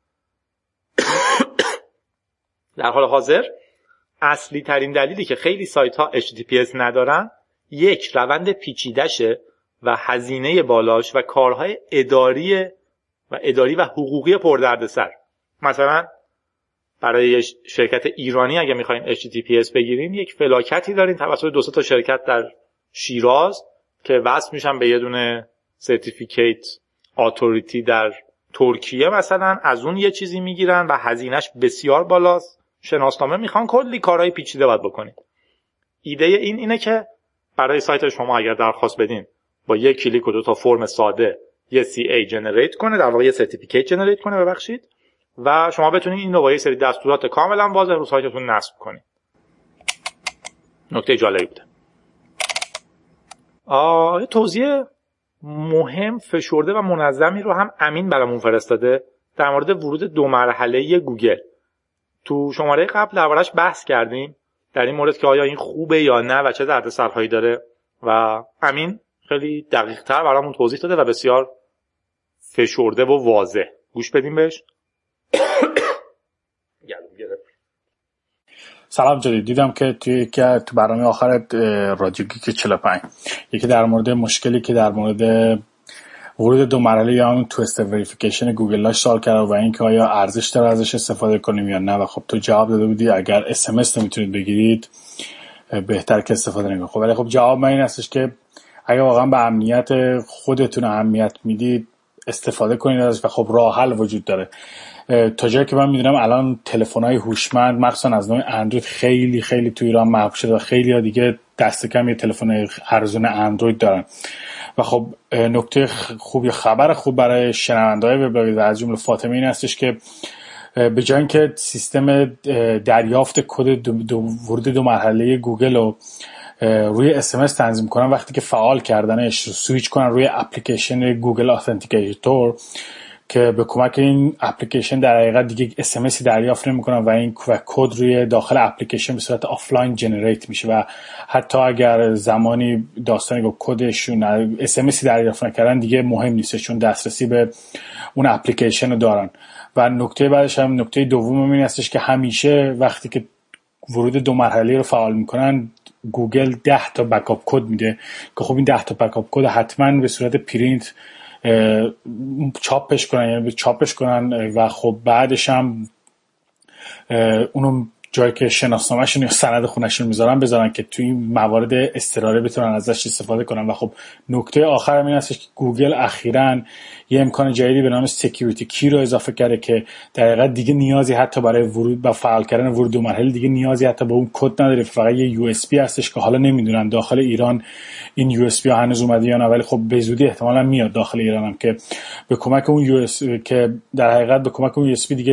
در حال حاضر اصلی ترین دلیلی که خیلی سایت ها HTTPS ندارن یک روند پیچیده‌شه و هزینه بالاش و کارهای اداری و حقوقی پردردسر. مثلا برای شرکت ایرانی اگه میخواین HTTPS بگیرین یک فلاکتی دارین توسط 2 تا شرکت در شیراز که وصل میشن به یه دونه سرتیفیکیت اتوریتی در ترکیه، مثلا از اون یه چیزی میگیرن و هزینهش بسیار بالاست، شناسنامه میخوان، کلی کارهای پیچیده باید بکنین. ایده اینه که برای سایت شما اگر درخواست بدین با یک کلیک و 2 تا فرم ساده یه CA جنریت کنه، در واقع یه سرتیفیکیت جنریت کنه ببخشید، و شما بتونید این رو با یه سری دستورات کاملا واضح رو سایتتون نصب کنید. نکته جالبی بوده. یه توضیح مهم، فشرده و منظمی رو هم امین برامون فرستاده در مورد ورود 2 مرحله‌ای گوگل. تو شماره قبل دربارش بحث کردیم در این مورد که آیا این خوبه یا نه و چه دردسرهایی داره و امین خیلی دقیق‌تر برامون توضیح داده و بسیار فشرده و واضح. گوش بدیم بهش. سلام جدید. دیدم که تو برنامه آخر رادیو گیک 45 یکی در مورد مشکلی که در مورد ورود 2 مرحله یا همون تو استپ وریفیکیشن گوگل لاش سوال کرد و اینکه آیا ارزش داره ازش استفاده کنیم یا نه، و خب تو جواب داده بودی اگر SMS نمیتونید بگیرید بهتر که استفاده نکنید. خب ولی خب جواب من این هستش که اگه واقعا به امنیت خودتون اهمیت میدید استفاده کنید ازش و خب راه حل وجود داره. تا جایی که من میدونم الان تلفن‌های هوشمند مخصوصا از نوع اندروید خیلی خیلی تو ایران محبوب شده و خیلی ها دیگه دست کم یه تلفن ارزون اندروید دارن و خب نکته خوب یا خبر خوب برای شنونده‌های وبلاگ از جمله فاطمه این هستش که به جای اینکه سیستم دریافت کد ورود 2 مرحله گوگل رو روی SMS تنظیم کنن، وقتی که فعال کردنش سویچ کنن روی اپلیکیشن گوگل اتنتیکیتور که به کمک این اپلیکیشن در حقیقت دیگه اسمسی دریافت نمی‌کنن و این کد روی داخل اپلیکیشن به صورت آفلاین جنریت میشه و حتی اگر زمانی داستانی با کدشون اسمسی دریافت نکردن دیگه مهم نیست چون دسترسی به اون اپلیکیشن رو دارن. و نکته بعدش هم نکته دوم این هستش که همیشه وقتی که ورود 2 مرحله رو فعال میکنن گوگل 10 تا بکاپ کد میده که خب این 10 تا بکاپ کد حتما به صورت پرینت چاپش کنن و خب بعدش هم اونو جایی که شناسنامه‌شون یا سند خونه‌شون بذارن که توی این موارد اضطراری بتونن ازش استفاده کنن. و خب نکته آخر این هستش که گوگل اخیراً یه امکان جدیدی به نام سکیوریتی کی رو اضافه کرده که در حقیقت دیگه نیازی حتی برای ورود و فعال کردن ورود 2 مرحله دیگه نیازی حتی به اون کد نداره، فقط یه USB هستش که حالا نمیدونن داخل ایران این USB ها هنوز اومده یا نه، ولی خب به زودی احتمالاً میاد داخل ایران هم که به کمک اون USB که در حقیقت به کمک اون USB دیگه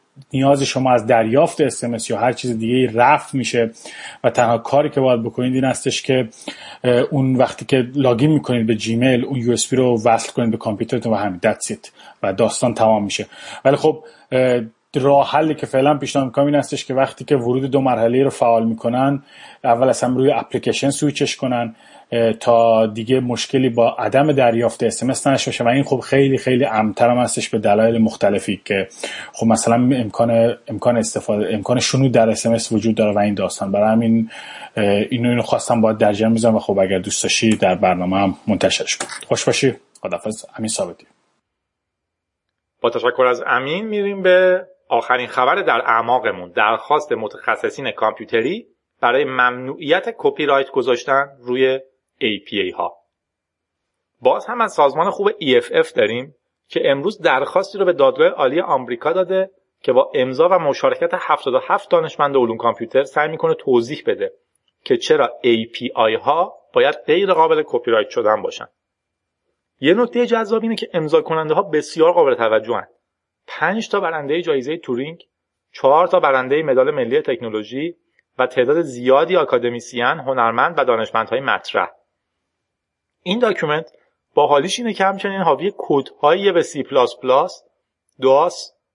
نیاز شما از دریافت SMS یا هر چیز دیگه رفع میشه و تنها کاری که باید بکنید این هستش که اون وقتی که لاگین میکنید به جیمیل اون USB رو وصل کنید به کامپیوترتون و همین that's it و داستان تمام میشه. ولی خب راه حلی که فعلا پیشنهاد میکنم این هستش که وقتی که ورود 2 مرحله‌ای رو فعال میکنن اول اصلا روی اپلیکیشن سویچش کنن تا دیگه مشکلی با عدم دریافت SMS نشه باشه و این خب خیلی خیلی امن‌تر هم هستش به دلایل مختلفی که خب مثلا امکان استفاده امکان شنود در SMS وجود داره و این داستان. برای همین اینو خواستم باید در جمع بذارم و خب اگر دوست داشتی در برنامه هم منتشرش کنید. خوش باشی. خداحافظ. امین ثابتی. با تشکر از امین میریم به آخرین خبر در اعماقمون، درخواست متخصصین کامپیوتری برای ممنوعیت کپی رایت گذاشتن روی API ها. باز هم از سازمان خوب EFF داریم که امروز درخواستی رو به دادگاه عالی آمریکا داده که با امضا و مشارکت 77 دانشمند علوم کامپیوتر سعی میکنه توضیح بده که چرا API ها باید غیر قابل کپی رایت شدن باشن. یه نکته جذاب اینه که امضا کننده ها بسیار قابل توجهن. 5 تا برنده جایزه تورینگ، 4 تا برنده مدال ملی تکنولوژی و تعداد زیادی آکادمیسین، هنرمند و دانشمندهای مطرح. این داکیومنت باحالیش اینه که همچنین حاوی کدهایی به C++، DOS،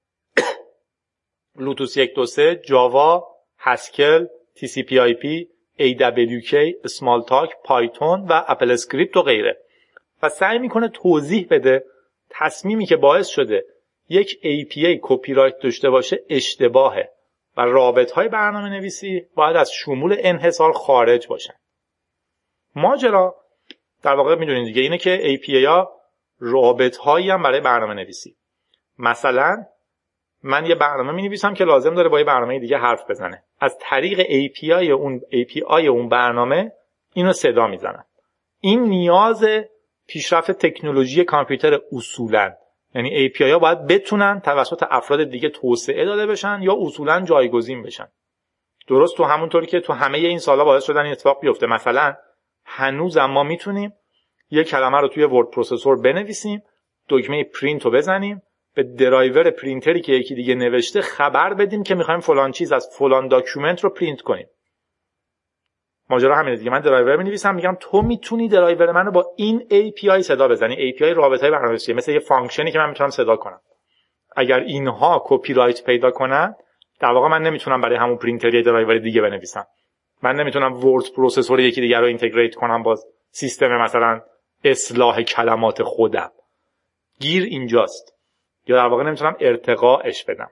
لوتوس 123، جاوا، هاسکل، TCP/IP، AWK، اسمالتاک، پایتون و اپل اسکریپت و غیره و سعی میکنه توضیح بده تصمیمی که باعث شده یک API کپی رایت داشته باشه اشتباهه و رابطهای برنامه نویسی باید از شمول انحصار خارج باشن. ماجرا در واقع میدونید دیگه اینه که API ها رابطهایی هم برای برنامه نویسی. مثلا من یه برنامه می نویسم که لازم داره با یه برنامه دیگه حرف بزنه. از طریق API اون برنامه اینو صدا میزنم. این نیاز پیشرفت تکنولوژی کامپیوتر اصولاً، یعنی API ها باید بتونن توسط افراد دیگه توسعه داده بشن یا اصولاً جایگزین بشن. درست تو همونطوری که تو همه این سالا باعث شدن این اتفاق بیفته. مثلا هنوز ما میتونیم یه کلمه رو توی ورد پروسسور بنویسیم، دکمه پرینت رو بزنیم، به درایور پرینتری که یکی دیگه نوشته خبر بدیم که میخوایم فلان چیز از فلان داکیومنت رو پرینت کنیم. ماجرا همینه دیگه. من درایور می‌نویسم، میگم تو میتونی درایور منو با این API صدا بزنی. API رابطه‌های برنامه‌نویسی مثل یه فانکشنی که من میتونم صدا کنم. اگر اینها کپی رایت پیدا کنن، در واقع من نمیتونم برای همون پرینتر یه درایور دیگه بنویسم. من نمیتونم ورد پروسسور یکی دیگه رو اینتگریت کنم با سیستم مثلا اصلاح کلمات خودم. گیر اینجاست. یا در واقع نمیتونم ارتقاش بدم.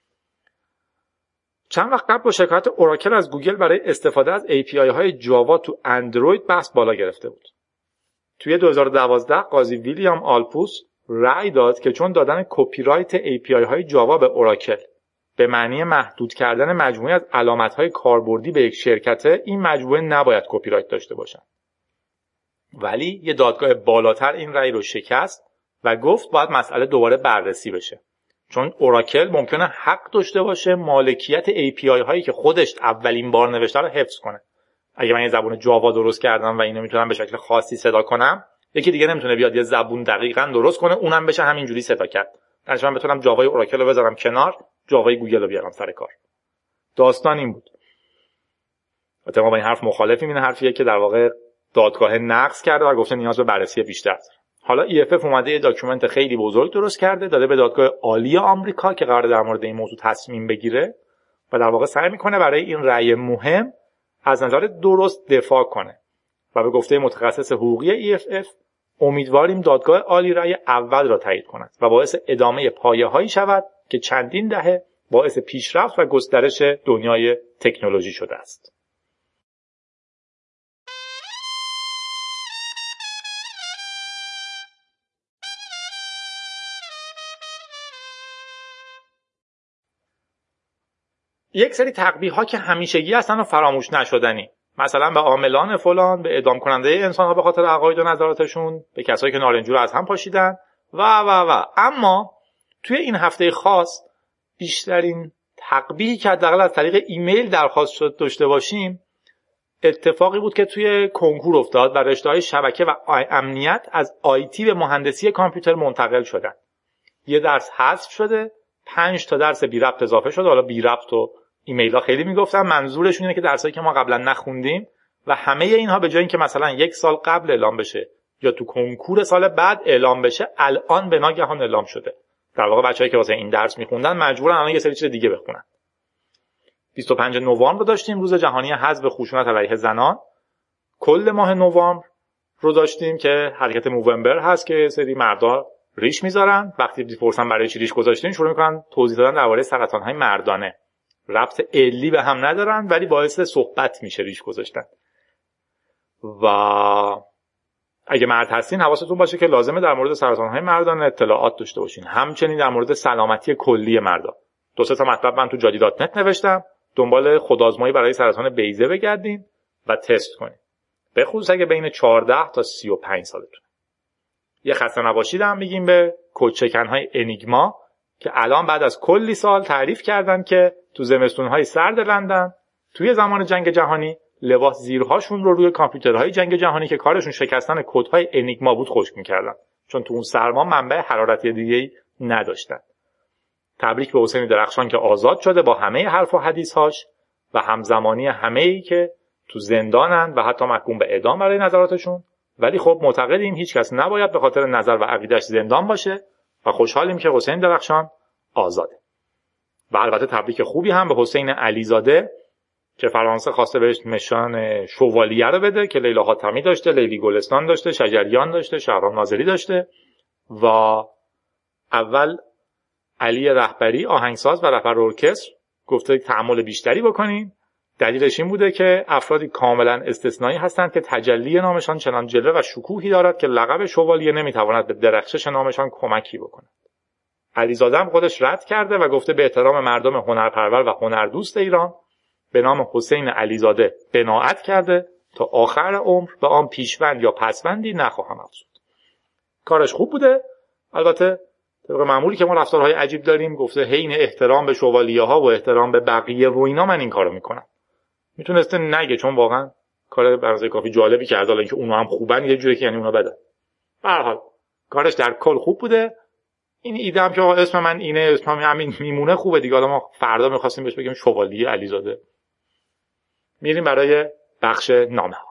چند وقت قبل با شکایت اوراکل از گوگل برای استفاده از API های جاوا تو اندروید بحث بالا گرفته بود. توی 2012 قاضی ویلیام آلپوس رأی داد که چون دادن کپی رایت API های جاوا به اوراکل به معنی محدود کردن مجموعه از علامت های کاربردی به یک شرکته، این مجموعه نباید کپی رایت داشته باشن. ولی یه دادگاه بالاتر این رأی رو شکست و گفت باید مسئله دوباره بررسی بشه. چون اوراکل ممکنه حق داشته باشه مالکیت API هایی که خودش اولین بار نوشته رو حفظ کنه. اگه من یه زبون جاوا درست کردم و اینو میتونم به شکل خاصی صدا کنم، یکی دیگه نمیتونه بیاد یه زبون دقیقاً درست کنه اونم بشه همینجوری صدا کرد. درش من بتونم جاوای اوراکل رو بذارم کنار، جاوای گوگل رو بیارم سر کار. داستان این بود. البته ما با این حرف مخالفیم. این حرفیه که در واقع دادگاه نقض کرده و گفته نیاز به بررسی بیشتر. حالا EFF اومده یه داکیومنت خیلی بزرگ درست کرده، داده به دادگاه عالی آمریکا که قراره در مورد این موضوع تصمیم بگیره و در واقع سعی میکنه برای این رأی مهم از نظر درست دفاع کنه. و به گفته متخصص حقوقی EFF امیدواریم دادگاه عالی رأی اول را تایید کند و باعث ادامه پایه‌هایی شود که چندین دهه باعث پیشرفت و گسترش دنیای تکنولوژی شده است. یک سری تقبیح ها که همیشگی هستن و فراموش نشدنی، مثلا به عاملان فلان، به اعدام کننده انسان ها به خاطر عقاید و نظراتشون، به کسایی که نارنجو رو از هم پاشیدن و. اما توی این هفته خاص بیشترین تقبیحی که حداقل از طریق ایمیل درخواست شد داشته باشیم اتفاقی بود که توی کنکور افتاد و رشته‌های شبکه و امنیت از آیتی به مهندسی کامپیوتر منتقل شدن. یه درس حذف شده، 5 تا درس بی ربط اضافه شد. حالا بی ربط و ایمیل‌ها خیلی میگفتن، منظورشون اینه که درسایی که ما قبلا نخوندیم و همه اینها به جای اینکه مثلا 1 سال قبل اعلام بشه یا تو کنکور سال بعد اعلام بشه، الان به ناگهان اعلام شده. در واقع بچه‌ای که واسه این درس میخوندن مجبورن الان یه سری چیز دیگه بخونن. 25 نوامبر رو داشتیم، روز جهانی حذف خشونت علیه زنان. کل ماه نوامبر رو داشتیم که حرکت نوامبر هست که سری مردا ریش میذارن. وقتی میپرسن برای چی ریش گذاشتین، شروع میکنن توضیح دادن درباره سرطان‌های مردانه. ربط علی به هم ندارن ولی باعث صحبت میشه ریش گذاشتن. و اگه مرد هستین حواستون باشه که لازمه در مورد سرطان‌های مردانه اطلاعات داشته باشین. همچنین در مورد سلامتی کلی مردا 2-3 تا مطلب من تو jadi.net نوشتم. دنبال خودآزمایی برای سرطان بیضه بگردین و تست کنین، به خصوص اگه بین 14 تا 35 سالتون. یه خسته نباشید هم میگیم به کدچکن‌های انیگما که الان بعد از کلی سال تعریف کردن که تو زمستون‌های سرد لندن توی زمان جنگ جهانی لباس زیرهاشون رو روی کامپیوترهای جنگ جهانی که کارشون شکستن کدهای انیگما بود خشک می‌کردن، چون تو اون سرما منبع حرارتی دیگه‌ای نداشتن. تبریک به حسین درخشان که آزاد شده با همه حرف و حدیث‌هاش و همزمانی همه‌ای که تو زندانن و حتی محکوم به اعدام برای نظراتشون. ولی خب معتقدیم هیچ کس نباید به خاطر نظر و عقیده‌اش زندان باشه و خوشحالیم که حسین درخشان آزاده. و البته تبریک خوبی هم به حسین علیزاده که فرانسه خواسته بهش نشان شوالیه رو بده که لیلا حاتمی داشته، لیلی گلستان داشته، شجریان داشته، شهرام ناظری داشته. و اول علی رهبری آهنگساز و رهبر ارکستر گفته تأمل بیشتری بکنین. دلیلش این بوده که افرادی کاملا استثنایی هستند که تجلی نامشان چنان جلوه و شکوهی دارد که لقب شوالیه نمیتواند به درخشش نامشان کمکی بکند. علیزاده هم خودش رد کرده و گفته به احترام مردم هنرپرور و هنردوست ایران به نام حسین علیزاده بناعت کرده تا آخر عمر به آن پیشوند یا پسوندی نخواهم افزود. کارش خوب بوده. البته طبق معمولی که ما رفتارهای عجیب داریم، گفته حین احترام به شوالیه‌ها و احترام به بقیه و اینا من این کارو میکنم. میتونسته نگه، چون واقعا کار برای کافی جالبی کرده، حالا اینکه اونا هم خوبن یه جوری که یعنی اونا بدن. به هر حال کارش در کل خوب بوده. این ایده هم که اسم من اینه، اسمم همین میمونه خوبه دیگه. حالا ما فردا می‌خواستیم بهش بگیم شوالیه علیزاده. میریم برای بخش نامه‌ها.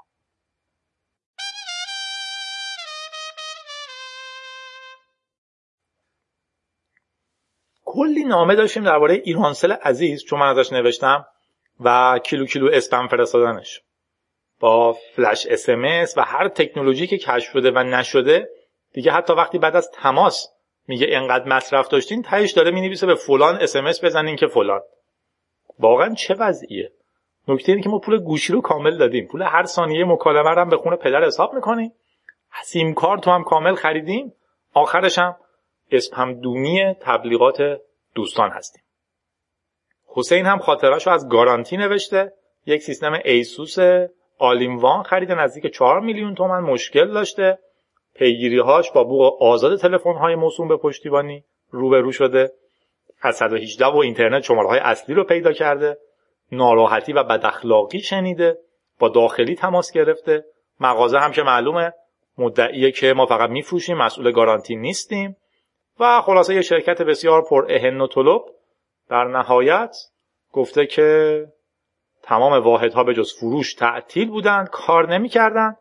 کلی نامه داشتیم درباره ایرانسل عزیز، چون من ازش نوشتم، و کیلو اسپم فرستادنش با فلش SMS و هر تکنولوژی که کشف شده و نشده دیگه. حتی وقتی بعد از تماس میگه اینقدر مصرف داشتین، تهش داره مینویسه به فلان SMS بزنین که فلان. واقعا چه وضعیه؟ نکته اینه که ما پول گوشی رو کامل دادیم، پول هر ثانیه مکالمه رو هم به خون پدر حساب میکنیم، سیم کارت هم کامل خریدیم، آخرش هم اسپم دونی تبلیغات دوستان هستیم. حسین هم خاطره‌شو از گارانتی نوشته. یک سیستم ایسوس آلینوان خریده نزدیک 4 میلیون تومان، مشکل داشته. پیگیری‌هاش با بوق آزاد تلفن‌های موسوم به پشتیبانی روبرو شده. از 118 و اینترنت شماره‌های اصلی رو پیدا کرده. ناراحتی و بداخلاقی شنیده. با داخلی تماس گرفته. مغازه هم که معلومه مدعیه که ما فقط میفروشیم، مسئول گارانتی نیستیم. و خلاصه یه شرکت بسیار پر اهن و طلب در نهایت گفته که تمام واحدها به جز فروش تعطیل بودن، کار نمی‌کردن.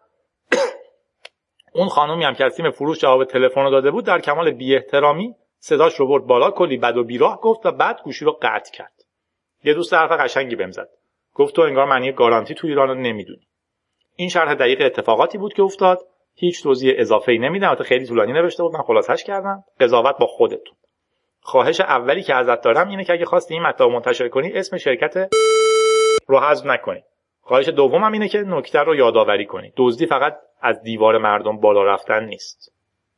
اون خانومی هم که از تیم فروش جواب تلفن رو داده بود در کمال بی‌احترامی صداش رو برد بالا، کلی بد و بیراه گفت و بعد گوشی رو قطع کرد. یه دوست حرف قشنگی بهم زد، گفت تو انگار معنی گارانتی تو ایران رو نمیدونی. این شرح دقیق اتفاقاتی بود که افتاد. هیچ توضیح اضافه‌ای نمیدم، البته خیلی طولانی نوشته بود، من خلاصش کردم. قضاوت با خودتون. خواهش اولی که ازت دارم اینه که اگه خواستی این مطلب منتشر کنی اسم شرکت رو حذف نکنی. خواهش دومم اینه که نکته رو یادآوری کنی. دزدی فقط از دیوار مردم بالا رفتن نیست.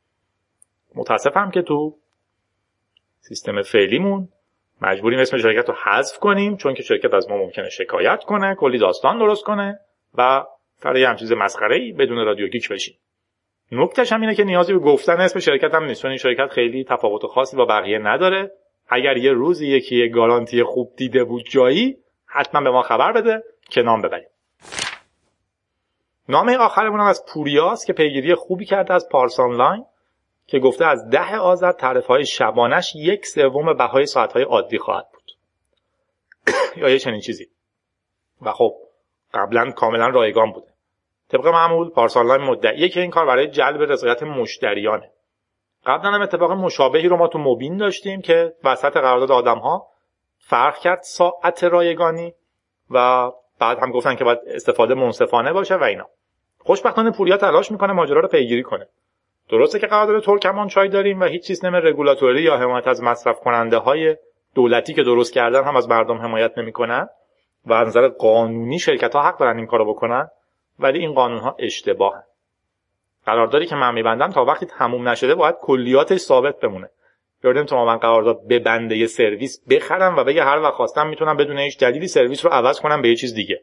متاسفم که تو سیستم فعلیمون مجبوریم اسم شرکت رو حذف کنیم، چون که شرکت از ما ممکنه شکایت کنه، کلی داستان درست کنه و سر یه همچیز مسخره‌ای بدون رادیو گیک بشین. نکتهش هم اینه که نیازی به گفتن اسم شرکت هم نیست، چون این شرکت خیلی تفاوت خاصی با بقیه نداره. اگر یه روزی یکی گارانتی خوب دیده بود جایی، حتما به ما خبر بده که نام ببریم. نامه آخرمون هم از پوریاست که پیگیری خوبی کرده از پارس آنلاین که گفته از 10 آذر تعرفه‌های شبانش 1/3 بهای ساعت‌های عادی خواهد بود یا یه چنین چیزی. و خب قبلا کاملا رایگان بوده. طبق معمول پارسال مدعیه که این کار برای جلب رضایت مشتریانه. قبلا هم اتفاق مشابهی رو ما تو موبین داشتیم که وسط قرارداد آدم‌ها فرق کرد ساعت رایگانی و بعد هم گفتن که باید استفاده منصفانه باشه و اینا. خوشبختانه پوریا تلاش میکنه ماجرا رو پیگیری کنه. درسته که قرارداد ترکمانچای داریم و هیچ سیستم رگولاتوری یا حمایت از مصرف کننده های دولتی که درست کردن هم از مردم حمایت نمیکنن و از نظر قانونی شرکت‌ها حق دارن این کارو بکنن، ولی این قانون‌ها اشتباهن. قراردادی که من میبندم تا وقتی تموم نشده باید کلیاتش ثابت بمونه. یادم تو من قرارداد ببنده یه سرویس بخرم و بگه هر وقت خواستم میتونم بدون هیچ دلیلی سرویس رو عوض کنم به یه چیز دیگه.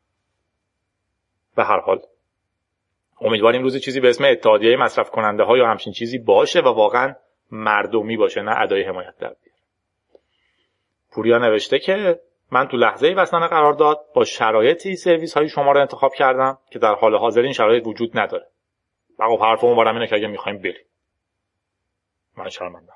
به هر حال امیدواریم روزی چیزی به اسم اتحادیه مصرف کننده ها یا همچین چیزی باشه و واقعا مردمی باشه، نه ادای حمایت در بیاره. پوریا نوشته که من تو لحظه بستن قرارداد با شرایطی سرویس های شما رو انتخاب کردم که در حال حاضر این شرایط وجود نداره. خب حرفمون بارم اینه که اگه میخوایم بریم. من شرمندم.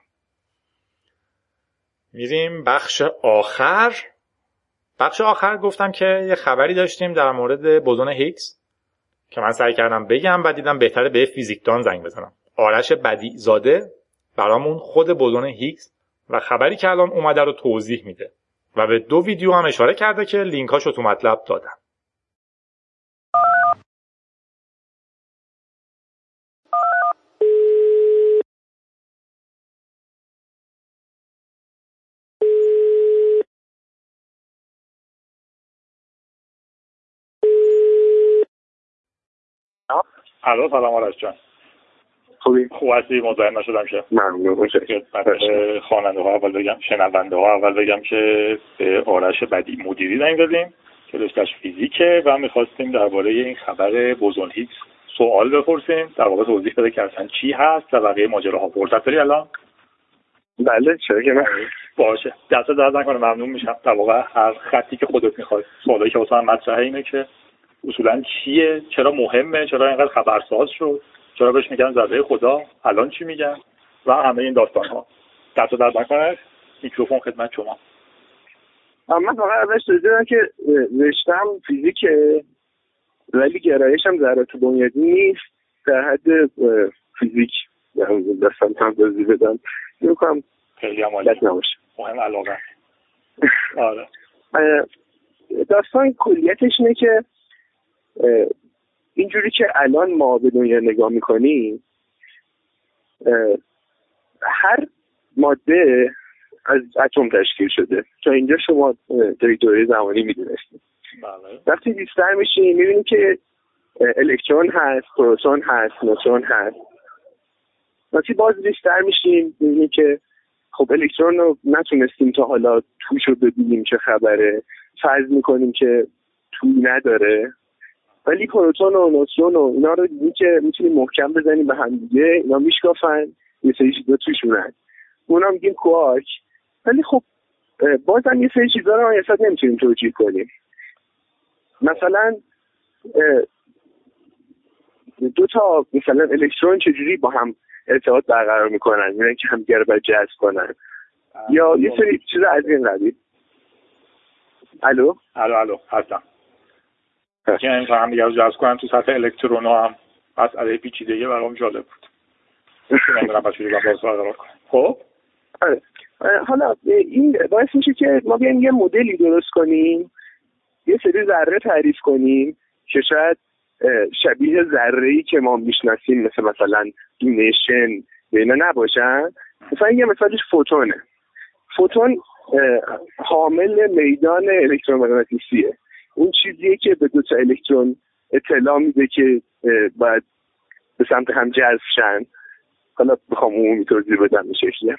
میریم بخش آخر. بخش آخر گفتم که یه خبری داشتیم در مورد بوزون هیگز که من سعی کردم بگم، بعد دیدم بهتره به فیزیکدان زنگ بزنم. آرش بدیع‌زاده برامون خود بوزون هیگز و خبری که الان اومده رو توضیح میده و به 2 ویدیو هم اشاره کرده که لینکاشو تو مطلب دادم. الو سلام آرش جان. خوبی؟ خوب هستی؟ مزاحم نشدم شه؟ ممنون باشه. خواننده ها اول بگم، شنونده ها اول بگم که به آرش بدیع مدیری زنگ زدیم که رشته‌اش فیزیکه و می‌خواستیم درباره این خبر بوزون هیگز سوال بپرسیم، در واقع توضیح بده که اصلا چی هست و بقیه ماجراها. فرصت داری الان؟ بله چرا که نه. باشه. دست درد نکنه، ممنون میشم. در واقع هر خطی که خودت می‌خوای. سوالایی که واسه من مطرحه اینه که اصولاً چیه، چرا مهمه، چرا اینقدر خبرساز شد، چرا بهش میگن زده خدا، الان چی میگن و همه این داستان‌ها. دست درد نکنه. میکروفون خدمت شما. من واقعا اولش دیدم که رشته‌ام فیزیکه ولی گرایشم ذرات بنیادی نیست، در حد فیزیک یعنی دستم تندازی بدم میگم خیلی عالی نباشه. مهم علاقه. آره. داستان کلیتش اینه که اینجوری که الان ما به دنیا نگاه میکنیم هر ماده از اتم تشکیل شده. تا اینجا شما در دوره زمانی میدونستید. بله. وقتی بیشتر میشین میبینید که الکترون هست، پروتون هست، نوترون هست. وقتی باز بیشتر میشین میبینید که خب الکترون رو نتونستیم تا حالا توش رو ببینیم چه خبره، فرض میکنیم که توی نداره، ولی پروتون و نوترون و اینا رو دیدیم که میتونیم محکم بزنیم به هم دیگه، اینا میشکافن، یه سری چیزا توشونن، اونا میگیم کوارک. ولی خب بازم یه سری چیزا رو اصلا نمیتونیم توجیه کنیم. مثلا دو تا مثلا الکترون چجوری با هم ارتباط برقرار میکنن، یعنی که همدیگه رو باید جذب کنن یا یه سری چیزا از این قبیل. الو هستم. که این هم دیگه رو جذب کنن تو سطح الکترون ها هم مسئله پیچیدگی برام جالب بود. نمیدونم بچه‌ها با باز برقرار کنن. خب حالا این باعث میشه که ما بیایم یه مدلی درست کنیم، یه سری ذره تعریف کنیم که شاید شبیه ذره‌ای که ما میشناسیم مثلا دونه شن اینا نباشن. مثلا یه مثالش فوتونه. فوتون حامل میدان الکترومغناطیسیه. اون چیزیه که به دو تا الکترون اطلاع میده که باید به سمت هم جذب شن. حالا بخوام عمومی توضیح بدم این شکلیه.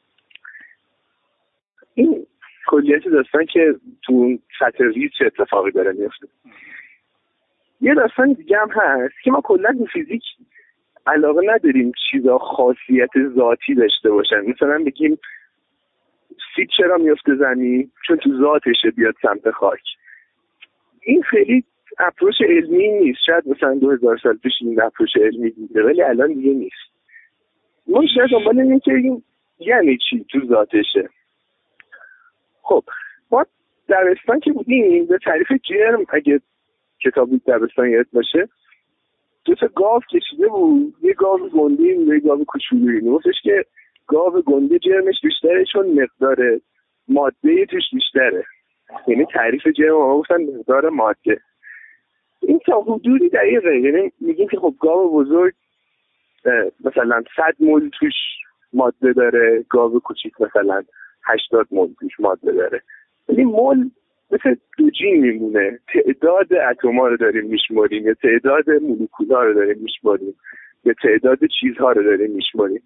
این کلیت داستان که تو سطح ریز چه اتفاقی داره میفته. یه داستان دیگه هم هست که ما کلا تو فیزیک علاقه نداریم چیزا خاصیت ذاتی داشته باشن. مثلا بگیم سیب چرا میفته زمین؟ چون تو ذاتشه بیاد سمت خاک. این خیلی اپروچ علمی نیست. شاید مثلا 2000 سال پیش این اپروچ علمی بوده ولی الان دیگه نیست. ما بیشتر دنبال اینه که این یعنی چی تو ذاتشه. خب ما دبستان که بودیم به تعریف جرم، اگه کتاب دبستان یاد باشه، 2 تا گاو کشیده بود، یه گاو گنده یه گاو کوچولویی. میگفتش که گاو گنده جرمش بیشتره چون مقدار ماده توش بیشتره. یعنی تعریف جرم ما گفتن مقدار ماده. این تا حدودی دقیقه. یعنی میگیم که خب گاو بزرگ مثلا 100 مول توش ماده داره، گاو کوچیک مثلا 80 مول توش ماده داره. ولی مول مثل دوجی میمونه، تعداد اتم‌ها رو داریم میشماریم یا تعداد مولکول‌ها رو داریم میشماریم یا تعداد چیزها رو داریم میشماریم.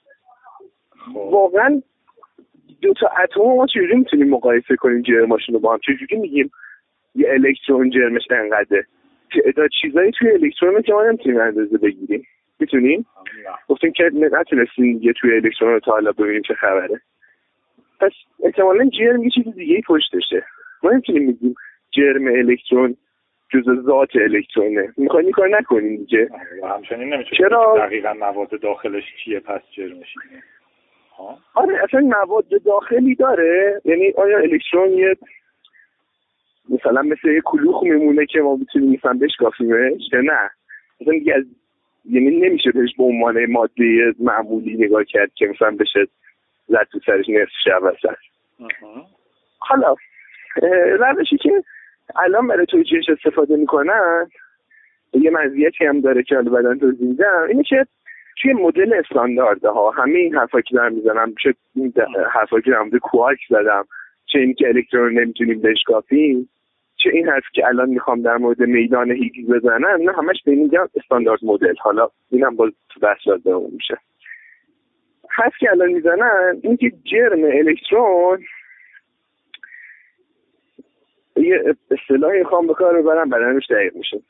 واقعا 2 تا اتم ما چجوری میتونیم مقایسه کنیم جرماشون رو با هم؟ چجوری میگیم یه الکترون جرمش انقدره؟ تعداد چیزایی توی الکترون که ما نمیتونیم اندازه بگیریم. میتونیم؟ گفتیم که نتونستیم یه توی الکترون رو تا حالا ببینیم چه خبره. پس احتمالاً جرم یه چیز دیگه‌ای پشتشه. ما نمیتونیم میگیم جرم الکترون جزء ذات الکترونه. میخوایم این کار نکنیم دیگه. همچنین نمیتونیم دقیقاً مواد داخلش چیه پس جرمش اینه. آره اصلا مواد داخلی داره. یعنی آیا الکترون یه مثلا مثل یه کلوخ میمونه که ما بتونیم مثلا بشکافیمش یا نه؟ مثلا دیگه یعنی نمیشه بهش به عنوان ماده معمولی نگاه کرد که مثلا بشه زد تو سرش نصف شب وسط. حالا روشی که الان برای توجیهش استفاده میکنن یه مزیتی هم داره که حالا بعداً توضیح میدم، اینه که توی مدل استانداردها همه این حرفا که دارم میزنم، چه این حرفا که دارم کوارک زدم، چه این که الکترون نمیتونیم بشکافیم، چه این حرف که الان میخوام در مورد میدان هیگز بزنم، نه همش به این میگم استاندارد مدل. حالا اینم باز تو بحث لازم میشه. حرف که الان میزنن این که جرم الکترون یه اصطلاحی میخوام به کار ببرم بدنش دقیق میشه،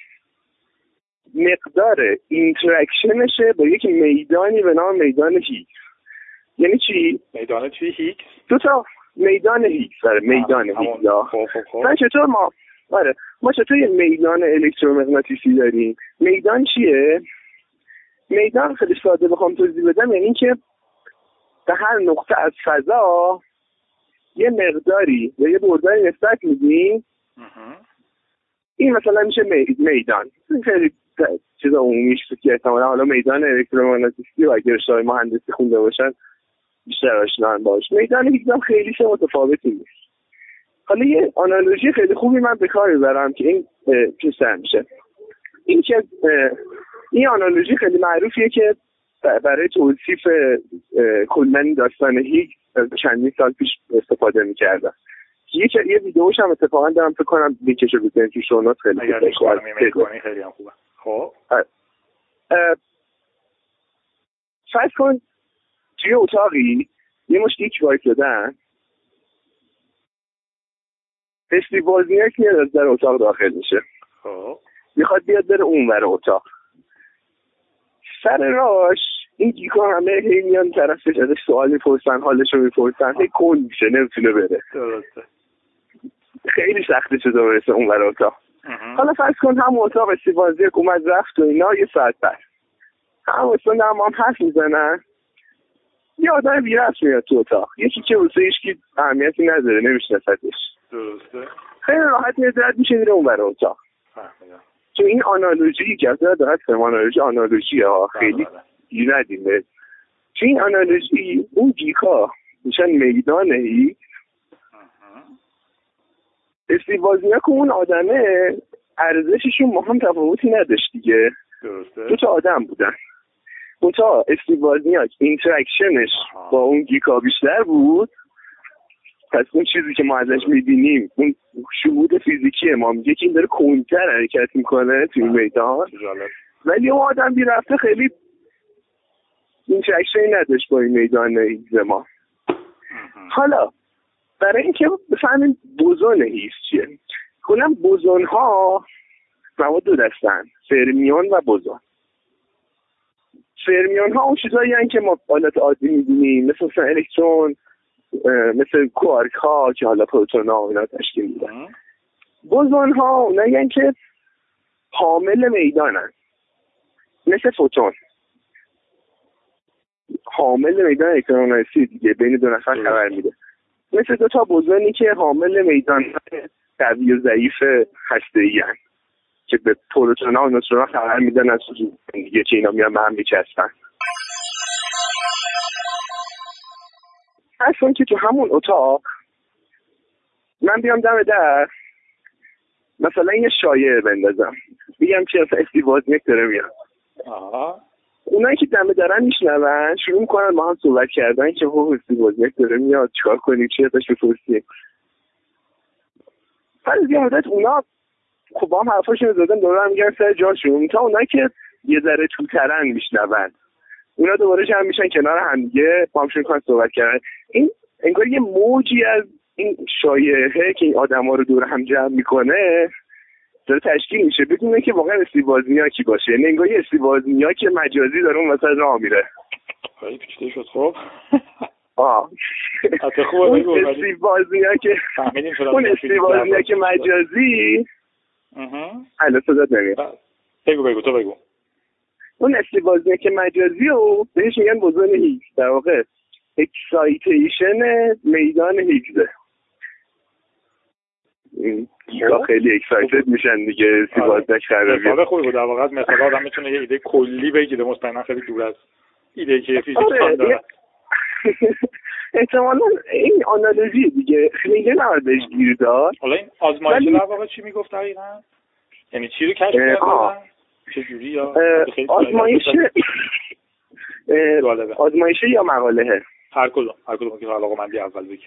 مقدار اینتراکشنشه با یک میدانی به نام میدان هیگز. یعنی چی؟ میدان چی هیگز؟ 2 تا میدان هیگز. آره میدان هیگز. من چطور ما چطور یه میدان الکترومغناطیسی داریم؟ میدان چیه؟ میدان خیلی ساده بخوام توضیح بدم یعنی که به هر نقطه از فضا یه مقداری و یه برداری نسبت میدیم. این مثلا میشه میدان. خیلی چیز عمومیش که احتمالا حالا میدان الکترومغناطیسی و اگر شاید مهندسی خونده باشن بیشتر آشنا باش. میدان هیگز هم خیلی چه متفاوتی نیست. حالا یه آنالوژی خیلی خوبی من به کار میبرم که این چیزا میشه. این که این آنالوژی خیلی معروفیه که برای توصیف کلاً داستان هیگز چندین سال پیش استفاده می‌کردن. یه ویدیوش هم اتفاقا دارم فکر کنم لینکش رو بزنید تو شونوت. خیلی خیلی هم خوبه. خب فرض کن توی اتاقی یه مشت دیک وایسادن، استیوازنیاک میاد از در اتاق داخل میشه. خب میخواد بیاد بره اون ور اتاق. سر راش این گیکا همه هی میان طرفش ازش سوال میپرسن، حالش رو میپرسن، هی کن میشه نمیتونه بره. درسته. خیلی سخته شده برسه اون ور اتاق. حالا فرض کن هم اتاق استیوازنیاک اومد رفت و اینا یه ساعت بعد هم اصلا هم حرف میزنن، یه آدم بیرفت میاد تو اتاق، یکی که واسه هیچکی اهمیتی نداره نمیشناستش. درسته. خیلی راحت میاد میشه میره اون ور اتاق. تو این آنالوژی که داره آنالوژی ها خیلی گیر ندیم به تو این آنالوژی اون گیکا میشن میدان هیگز. استیوازنیاک اون آدمه ارزششون ما هم تفاوتی نداشت دیگه. درسته. 2 تا آدم بودن. اون تا استیوازنیاک اینتراکشنش با اون گیکا بیشتر بود، پس اون چیزی که ما ازش میبینیم اون شهود فیزیکی ما میگه که این داره کنتر حرکت میکنه توی میدان، ولی اون آدم بی رفته خیلی اینتراکشنی نداشت با این میدان هیگز ما. حالا برای اینکه بفهمیم بوزون هیگز چیه، کلا بوزون ها مواد 2 دستن، فرمیون و بوزون. فرمیون ها اون چیزایی هستن که ما حالت عادی می‌بینیم، مثلا الکترون، مثل کوارک ها که حالا پروتون ها اینا تشکیل میدن. بوزون ها اونایی که حامل میدانن، مثل فوتون. حامل میدان الکترومغناطیسی دیگه بین دو نفر خبر میده، مثل دو تا بوزونی که حامل میدان قوی و ضعیف هسته‌ای هستند که به پروتون‌ها و نوترون‌ها خبر میدن از دیگه که اینا میان به هم میچسبن. اصلا که تو همون اتاق من بیام دم در مثلا یه شایعه بندازم، بگم که اصلا استیو وازنیاک داره میاد. اونایی که دم درن میشنون شروع میکنن با هم صحبت کردن که استیو وازنیاک داره میاد، چیکار کنیم، چی ازش بپرسیم. بعد یه مدت اونا خب با هم حرفاشون رو زدن دوباره هم میگن سر جاشون، تا اونایی که یه ذره توترن میشنون اونا دوباره جمع میشن کنار هم دیگه با همشون کار صحبت کردن. این انگار یه موجی از این شایعه که این آدما رو دور هم جمع میکنه داره تشکیل میشه بدون اینکه واقعا استیو وازنیاکی باشه. یعنی انگار یه استیو وازنیاک مجازی داره اون وسط راه میره. خیلی پیچیده شد. خب اون استیو وازنیاک مجازی الان صدات نمیاد. بگو تو بگو. اون استیو وازنیاک مجازی رو بهش میگن بوزون هیگز، در واقع اکسایتیشن میدان هیگزه. خیلی اکسایتد میشن دیگه استیو وازنیاک خرابی. مثال خوبی بود در واقع. مثلا آدم میتونه یه ایده کلی بگیره مستقیما خیلی دور از ایده که فیزیکدان داره. احتمالاً این آنالوژی دیگه خیلی نباید بهش گیر داد. حالا این آزمایش در واقع چی میگفت دقیقاً؟ یعنی چی رو کشف کردن؟ چه جوری یا آزمایشه یا مقاله؟ هر کدوم که علاقه‌مندی اول بگی.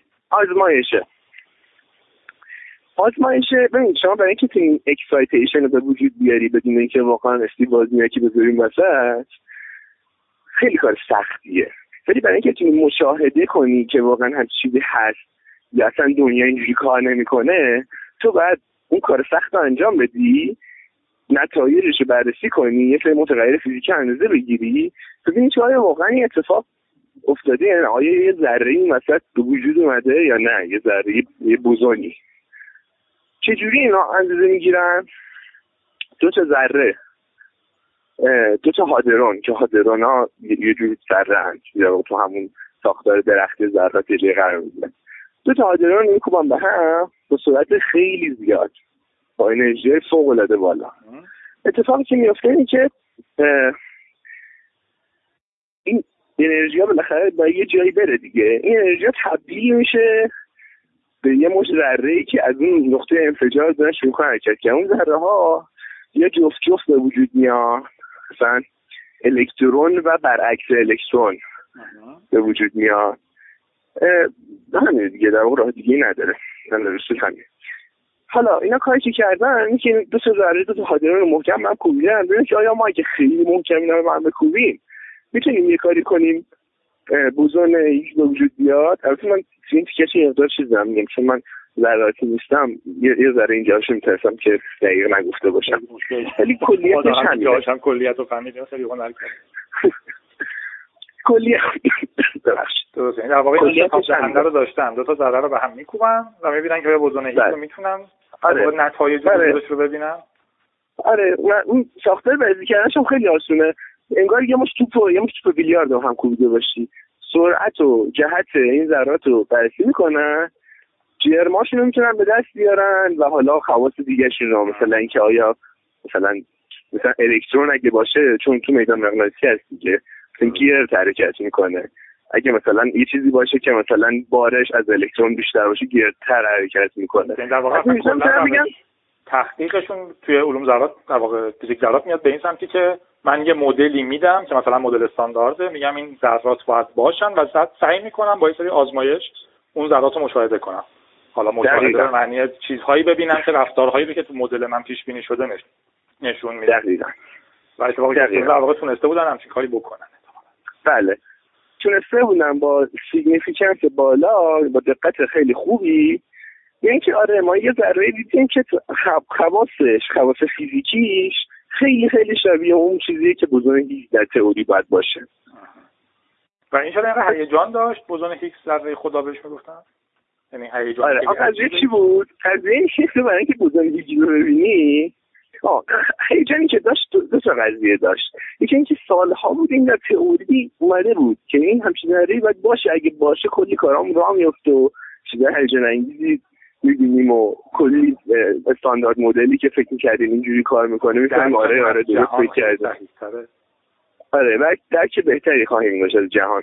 آزمایشه ببین شما برای اینکه این اکسایتیشن رو به وجود بیاری بدون اینکه واقعا استیو وازنیاکی بذاریم وسط خیلی کار سختیه. ولی برای اینکه تو مشاهده کنی که واقعا هم چیزی هست یا اصلا دنیا اینجوری کار نمیکنه، تو باید اون کار سخت رو انجام بدی، نتایجش رو بررسی کنی، یه سری متغیر فیزیکی اندازه بگیری، ببینی که آیا واقعا این اتفاق افتاده، یعنی آیا یه ذره این وسط به وجود اومده یا نه، یه ذره یه بوزونی. چجوری اینا اندازه میگیرن؟ دو تا ذره، دو تا هادرون که هادرون ها یه جوری ذره هست تو همون ساختار درخت ذرات جای قرار میگیرن. دو تا هادرون میکوبن به هم به صورت خیلی زیاد با انرژی فوق العاده بالا. اتفاقی که میفته اینه که این انرژی ها بالاخره با یه جایی بره دیگه. این انرژی ها تبدیل میشه به یه مش ذره‌ای که از اون نقطه انفجار دارن شروع کنن حرکت کردن. اون ذره ها یه جفت به وجود میاد، مثلا الکترون و برعکس الکترون به وجود میاد. همین دیگه، در واقع راه دیگه نداره. حالا اینا کاری که کردن این که دو تا ذره دو تا هادرون رو محکم هم کوبیدن ببینن که آیا ما اگه خیلی محکم اینا رو هم بکوبیم میتونیم یه کاری کنیم بوزون هیگز به وجود بیاد. البته من این تیکش یه مقدار چیز دارم میگم چون من ذراتی نیستم، یه ذره اینجاشو میترسم که دقیق نگفته باشم، ولی کلیتش همینه. کلیت رو فهمیدیم خیلی هنر کرد. کلیت درسته. این در واقع این دهنده رو داشتن، دو تا ذره رو به هم میکوبن و میبینن که بوزون هیگز رو میتونن نتایج رو ببینن. آره اون ساختار بررسی کردنش هم خیلی آسونه. انگار یه مش توپ بیلیارد رو هم کوبیده باشی. سرعت و جهت این ذرات رو بررسی میکنن، جرماشون رو میتونن به دست بیارن و حالا خواص دیگه‌شون رو، مثلا اینکه آیا مثلا الکترون اگه باشه چون تو میدان مغناطیسی هست دیگه مثلا گیر حرکت میکنه، اگه مثلا یه چیزی باشه که مثلا بارش از الکترون بیشتر باشه گیرتر حرکت میکنه. در واقع تحقیقشون توی علوم ذرات در واقع فیزیک ذرات میاد به این سمتی که من یه مدلی میدم که مثلا مدل استاندارده، میگم این ذرات باید باشن و سعی میکنم با یه سری آزمایش اون ذرات رو مشاهده کنم. حالا مشاهده به معنی چیزهایی ببینم که رفتارهایی رو که تو مدل من پیش بینی شده نشون میده. دقیقاً. و اتفاقی که در واقع تونسته بودن همچین کاری بکنن. بله. تونسته بودن با سیگنیفیکانس بالا، با دقت خیلی خوبی، یعنی که آره ما یه ذره دیدیم که خواص فیزیکیش خیلی خیلی شبیه اون چیزیه که بوزون هیگز در تئوری باید باشه. و این شده اینقدر هیجان داشت بوزون هیگز ذره خدا بهش میگفتن. یعنی هیجان قضیه چی بود؟ قضیه این شکل برای اینکه بوزون هیگز رو ببینی هیجانی که داشت دو تا قضیه داشت. یکی اینکه سالها بود این در تئوری اومده بود که این همچین ذره‌ای باید باشه، اگه باشه کلی کارام راه میفته و چیزای هیجان انگیزی می‌بینیم و کلی استاندارد مدلی که فکر می‌کردیم اینجوری کار می‌کنه می‌فهمیم آره درست فکر کردیم. آره و درک بهتری خواهیم داشت از جهان.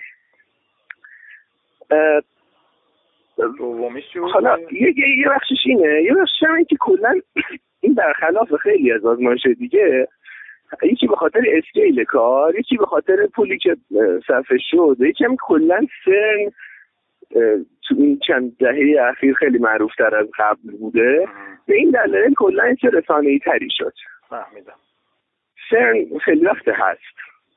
دومیش چی بود؟ حالا یه بخشش اینه، یه بخشش هم این که کلا این برخلاف خیلی از آزمایش دیگه، یکی به خاطر اسکیل کار، یکی به خاطر پولی که صرفش شد، یکی هم کلا سرن تو این چند دهه اخیر خیلی معروفتر از قبل بوده. به این دلیل کلا این رسانه‌ای تری شد. فهمیدم. سرن خیلی وقت هست.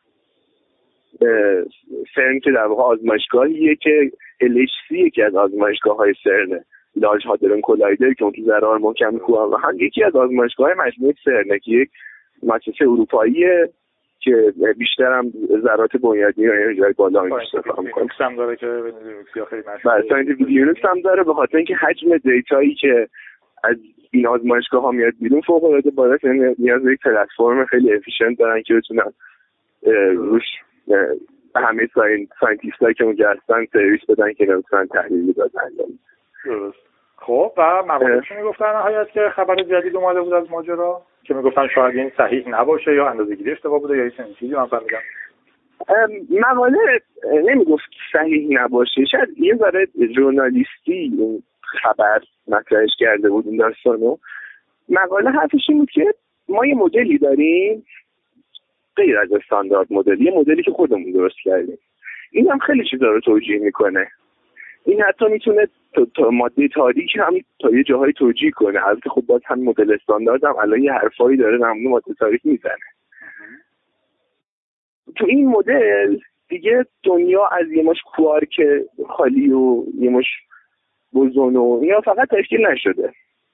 سرن که در واقع آزمایشگاهیه که LHC یکی از آزمایشگاه‌های سرنه، لارج هادرون کولایدر که اون تو ذره‌ها محکم می‌کنه و هم یکی از آزمایشگاه‌های مجموعه سرنه که یک مؤسسه اروپاییه که بیشتر هم ذرات بنیادی و جای بالا استفاده می‌کنه. هم داره که خیلی مشهوره. بله، ساینتیفیک یونیکس هم داره به خاطر اینکه حجم دیتایی که از این آزمایشگاه‌ها میاد بیرون فوق‌العاده بالاست. یعنی نیاز به یک پلتفرم خیلی افیشنت دارن که بتونن روش همه ساینتیستایی که اونجا هستن سرویس بدن که نمیتونن تحلیلی دادن. درست. خب و مقاله‌اش میگفتن نهایت که خبر جدید اومده بود از ماجرا که میگفتن شاید این صحیح نباشه یا اندازه‌گیری اشتباه بوده یا این چیزی من فهمیدم. مقاله نمیگفت صحیح نباشه، شاید یه ذره ژورنالیستی خبر مطرحش کرده بود این داستانو. مقاله حرفش این بود که ما یه مدلی داریم غیر از استاندارد مدل، یه مدلی که خودمون درست کردیم. این هم خیلی چیزا رو توجیه میکنه. این حتی میتونه تا ماده تاریک هم تا یه جاهای توجیه کنه. البته خب باز هم مدل استاندارد هم الان یه حرفایی داره در مورد ماده تاریک میزنه. تو این مدل دیگه دنیا از یه مش کوارک خالی و یه مش بوزون و اینا فقط تشکیل نشده،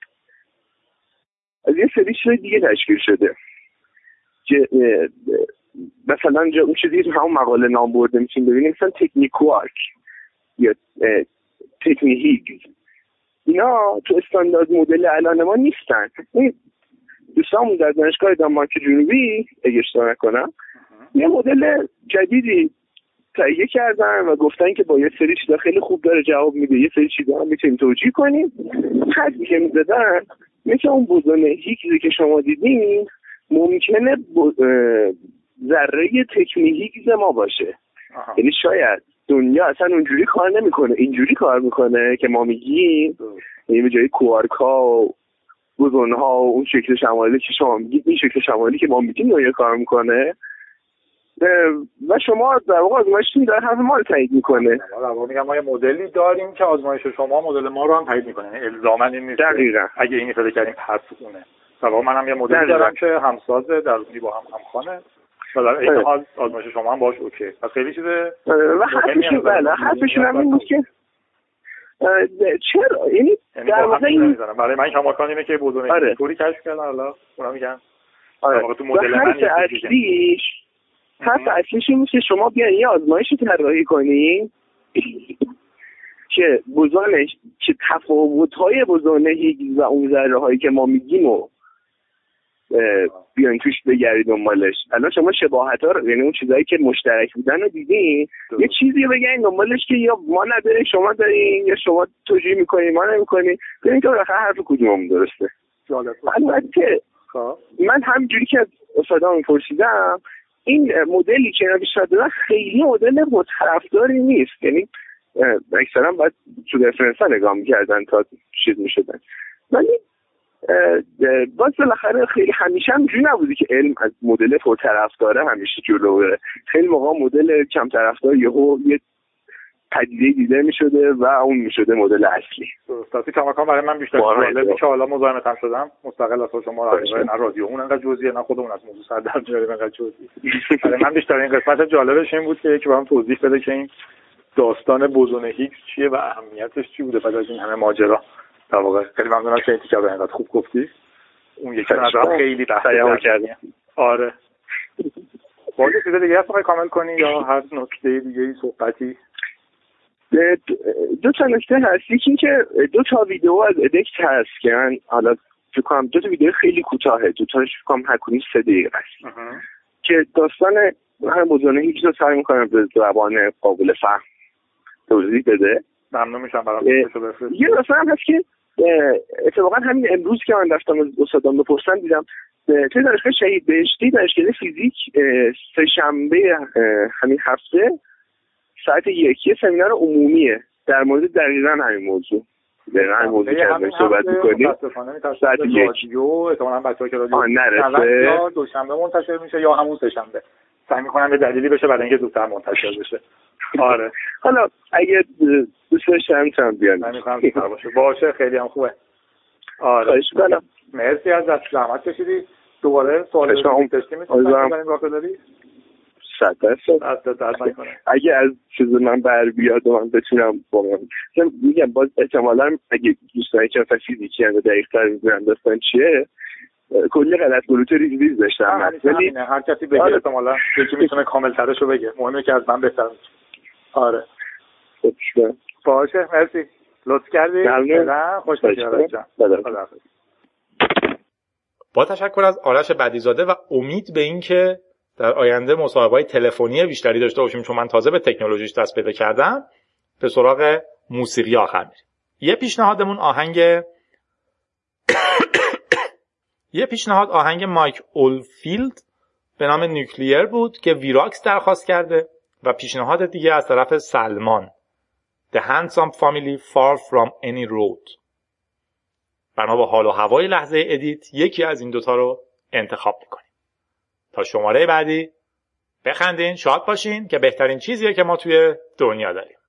از یه سری چیز دیگه تشکیل شده که مثلا اون چیزی که همون مقاله نام برده میشین ببینیم، مثلا تکنیک کوارک یا تکنیک هیگز. اینا تو استاندارد مدل الان ما نیستن. این دوستامون در دانشگاه دانمارک جنوبی اگه اشتباه نکنم یه مدل جدیدی تهیه کردن و گفتن که با یه سری چیزا خیلی خوب داره جواب میده، یه سری چیزا هم میتونیم توجیه کنیم. حدی که میزدن مثل اون بوزون هیگزی که شما دیدین ممکنه ذره تکنیک هیگز ما باشه. یعنی شاید دنیا اصلا اونجوری کار نمیکنه، اینجوری کار میکنه که ما میگیم، یعنی به جای کوارک ها و بوزون ها و اون شکل شمالی که شما میگید این شکل شمالی که ما میگیم دنیا کار میکنه و شما در واقع آزمایشتون داره حرف ما رو تایید میکنه. در واقع میگم ما یه مدلی داریم که آزمایش شما مدل ما رو هم تایید میکنه، یعنی الزاما این نیست دقیقاً اگه اینی پیدا کردیم پس اونه. در واقع منم یه مدل دارم که همساز درونی با هم همخوانه و در این حال آزمایش شما هم باش اوکی. پس خیلی چیز و حرفشون هم این بود که چرا یعنی در واقع این برای من کماکان اینه که بوزون اینطوری کشف کردن، حالا اونا میگن در واقع تو مدل من حرف اصلیش این که شما بیان یه آزمایشی طراحی کنین که بوزونش که تفاوت‌های بوزون هیگز و اون ذره‌هایی که ما میگیم و بیان توش بگردید دنبالش. الان شما شباهت‌ها رو، یعنی اون چیزایی که مشترک بودن رو دیدین، یه چیزی بگین دنبالش که یا ما نداریم شما دارین یا شما توجیه می‌کنین ما نمی‌کنین، ببینید که بالاخره حرف کدوممون درسته. البته من همینجوری که از استادام می‌پرسیدم این مدلی که پیشنهاد دادن خیلی مدل مطرفداری نیست، یعنی اکثرا باید تو رفرنس ها نگاه میکردن تا چیز میشدن، ولی باز بالاخره خیلی همیشه هم جوری نبودی که علم از مدل پرطرفداره همیشه جلو بره. خیلی موقع مدل کم طرفدار یه پدیده دیده میشده و اون میشده مدل اصلی. درسته. کماکان برای من بیشتر جالبه که حالا مزاحمتم شدم مستقل از شما نه رادیو اون انقدر جزئیه نه خودمون از موضوع سر در میاریم انقدر جزئی. برای من بیشتر این قسمت جالبش این بود که یکی برام توضیح بده که این داستان بوزون هیگز چیه و اهمیتش چی بوده بعد از این همه ماجرا. در واقع خیلی ممنونم که این تیکه رو انقدر خوب گفتی. اون یکی نظرم خیلی بحث کردیم. آره. باید چیز دیگه هست میخوای کامل کنی یا هر نکته دیگه‌ای صحبتی؟ دو تا نکته هست. یکی این که 2 تا ویدیو از ادکت هست که من حالا فکر کنم 2 تا ویدیو خیلی کوتاهه، 2 تاش فکر کنم هر کدوم 3 دقیقه است که داستان هر موضوع هیچ رو سعی می‌کنم به زبان قابل فهم توضیح بده. ممنون میشم برام بفرستید. یه داستان هست که اتفاقا همین امروز که من رفتم از استادم بپرسم دیدم توی دانشگاه شهید بهشتی دانشگاه فیزیک سه شنبه همین هفته ساعت 1 سمینار عمومیه در مورد دقیقاً همین موضوع. دقیقاً همین موضوع که ازش صحبت می‌کنیم. ساعت 1 احتمالاً بچه‌ها که رادیو نرسه یا دوشنبه منتشر میشه یا همون سه‌شنبه. سعی می‌کنم به دلیلی بشه برای اینکه زودتر منتشر بشه. آره. حالا اگه دوست داشتم میتونم بیان. من می‌خوام زودتر باشه. خیلی هم خوبه. آره. خواهش می‌کنم. مرسی از دست زحمت کشیدی. دوباره سوال داشتی می‌تونی برای داری؟ 100% اگه از چیز من بر بیاد و من بتونم میگم باز احتمالاً اگه دوستانی که فیزیکی هم دقیق‌تر می‌دونن داستان چیه کلی غلط گلوت ریز داشتم. ولی هر کسی بگه احتمالاً یکی میتونه کامل‌ترشو بگه. مهمه که از من بهتر باشه. آره. باشه مرسی. لطف کردی. خوشحالم. با تشکر از آرش بدیزاده و امید به این که در آینده مصاحبه‌های تلفنی بیشتری داشته باشیم، چون من تازه به تکنولوژیش دست پیدا کردم. به سراغ موسیقی آخر میریم. یه پیشنهاد آهنگ مایک اولفیلد به نام نیوکلیر بود که ویراکس درخواست کرده و پیشنهاد دیگه از طرف سلمان The Handsome Family Far From Any Road. بنا به حال و هوای لحظه ادیت یکی از این دوتا رو انتخاب میکنیم. تا شماره بعدی بخندین، شاد باشین که بهترین چیزیه که ما توی دنیا داریم.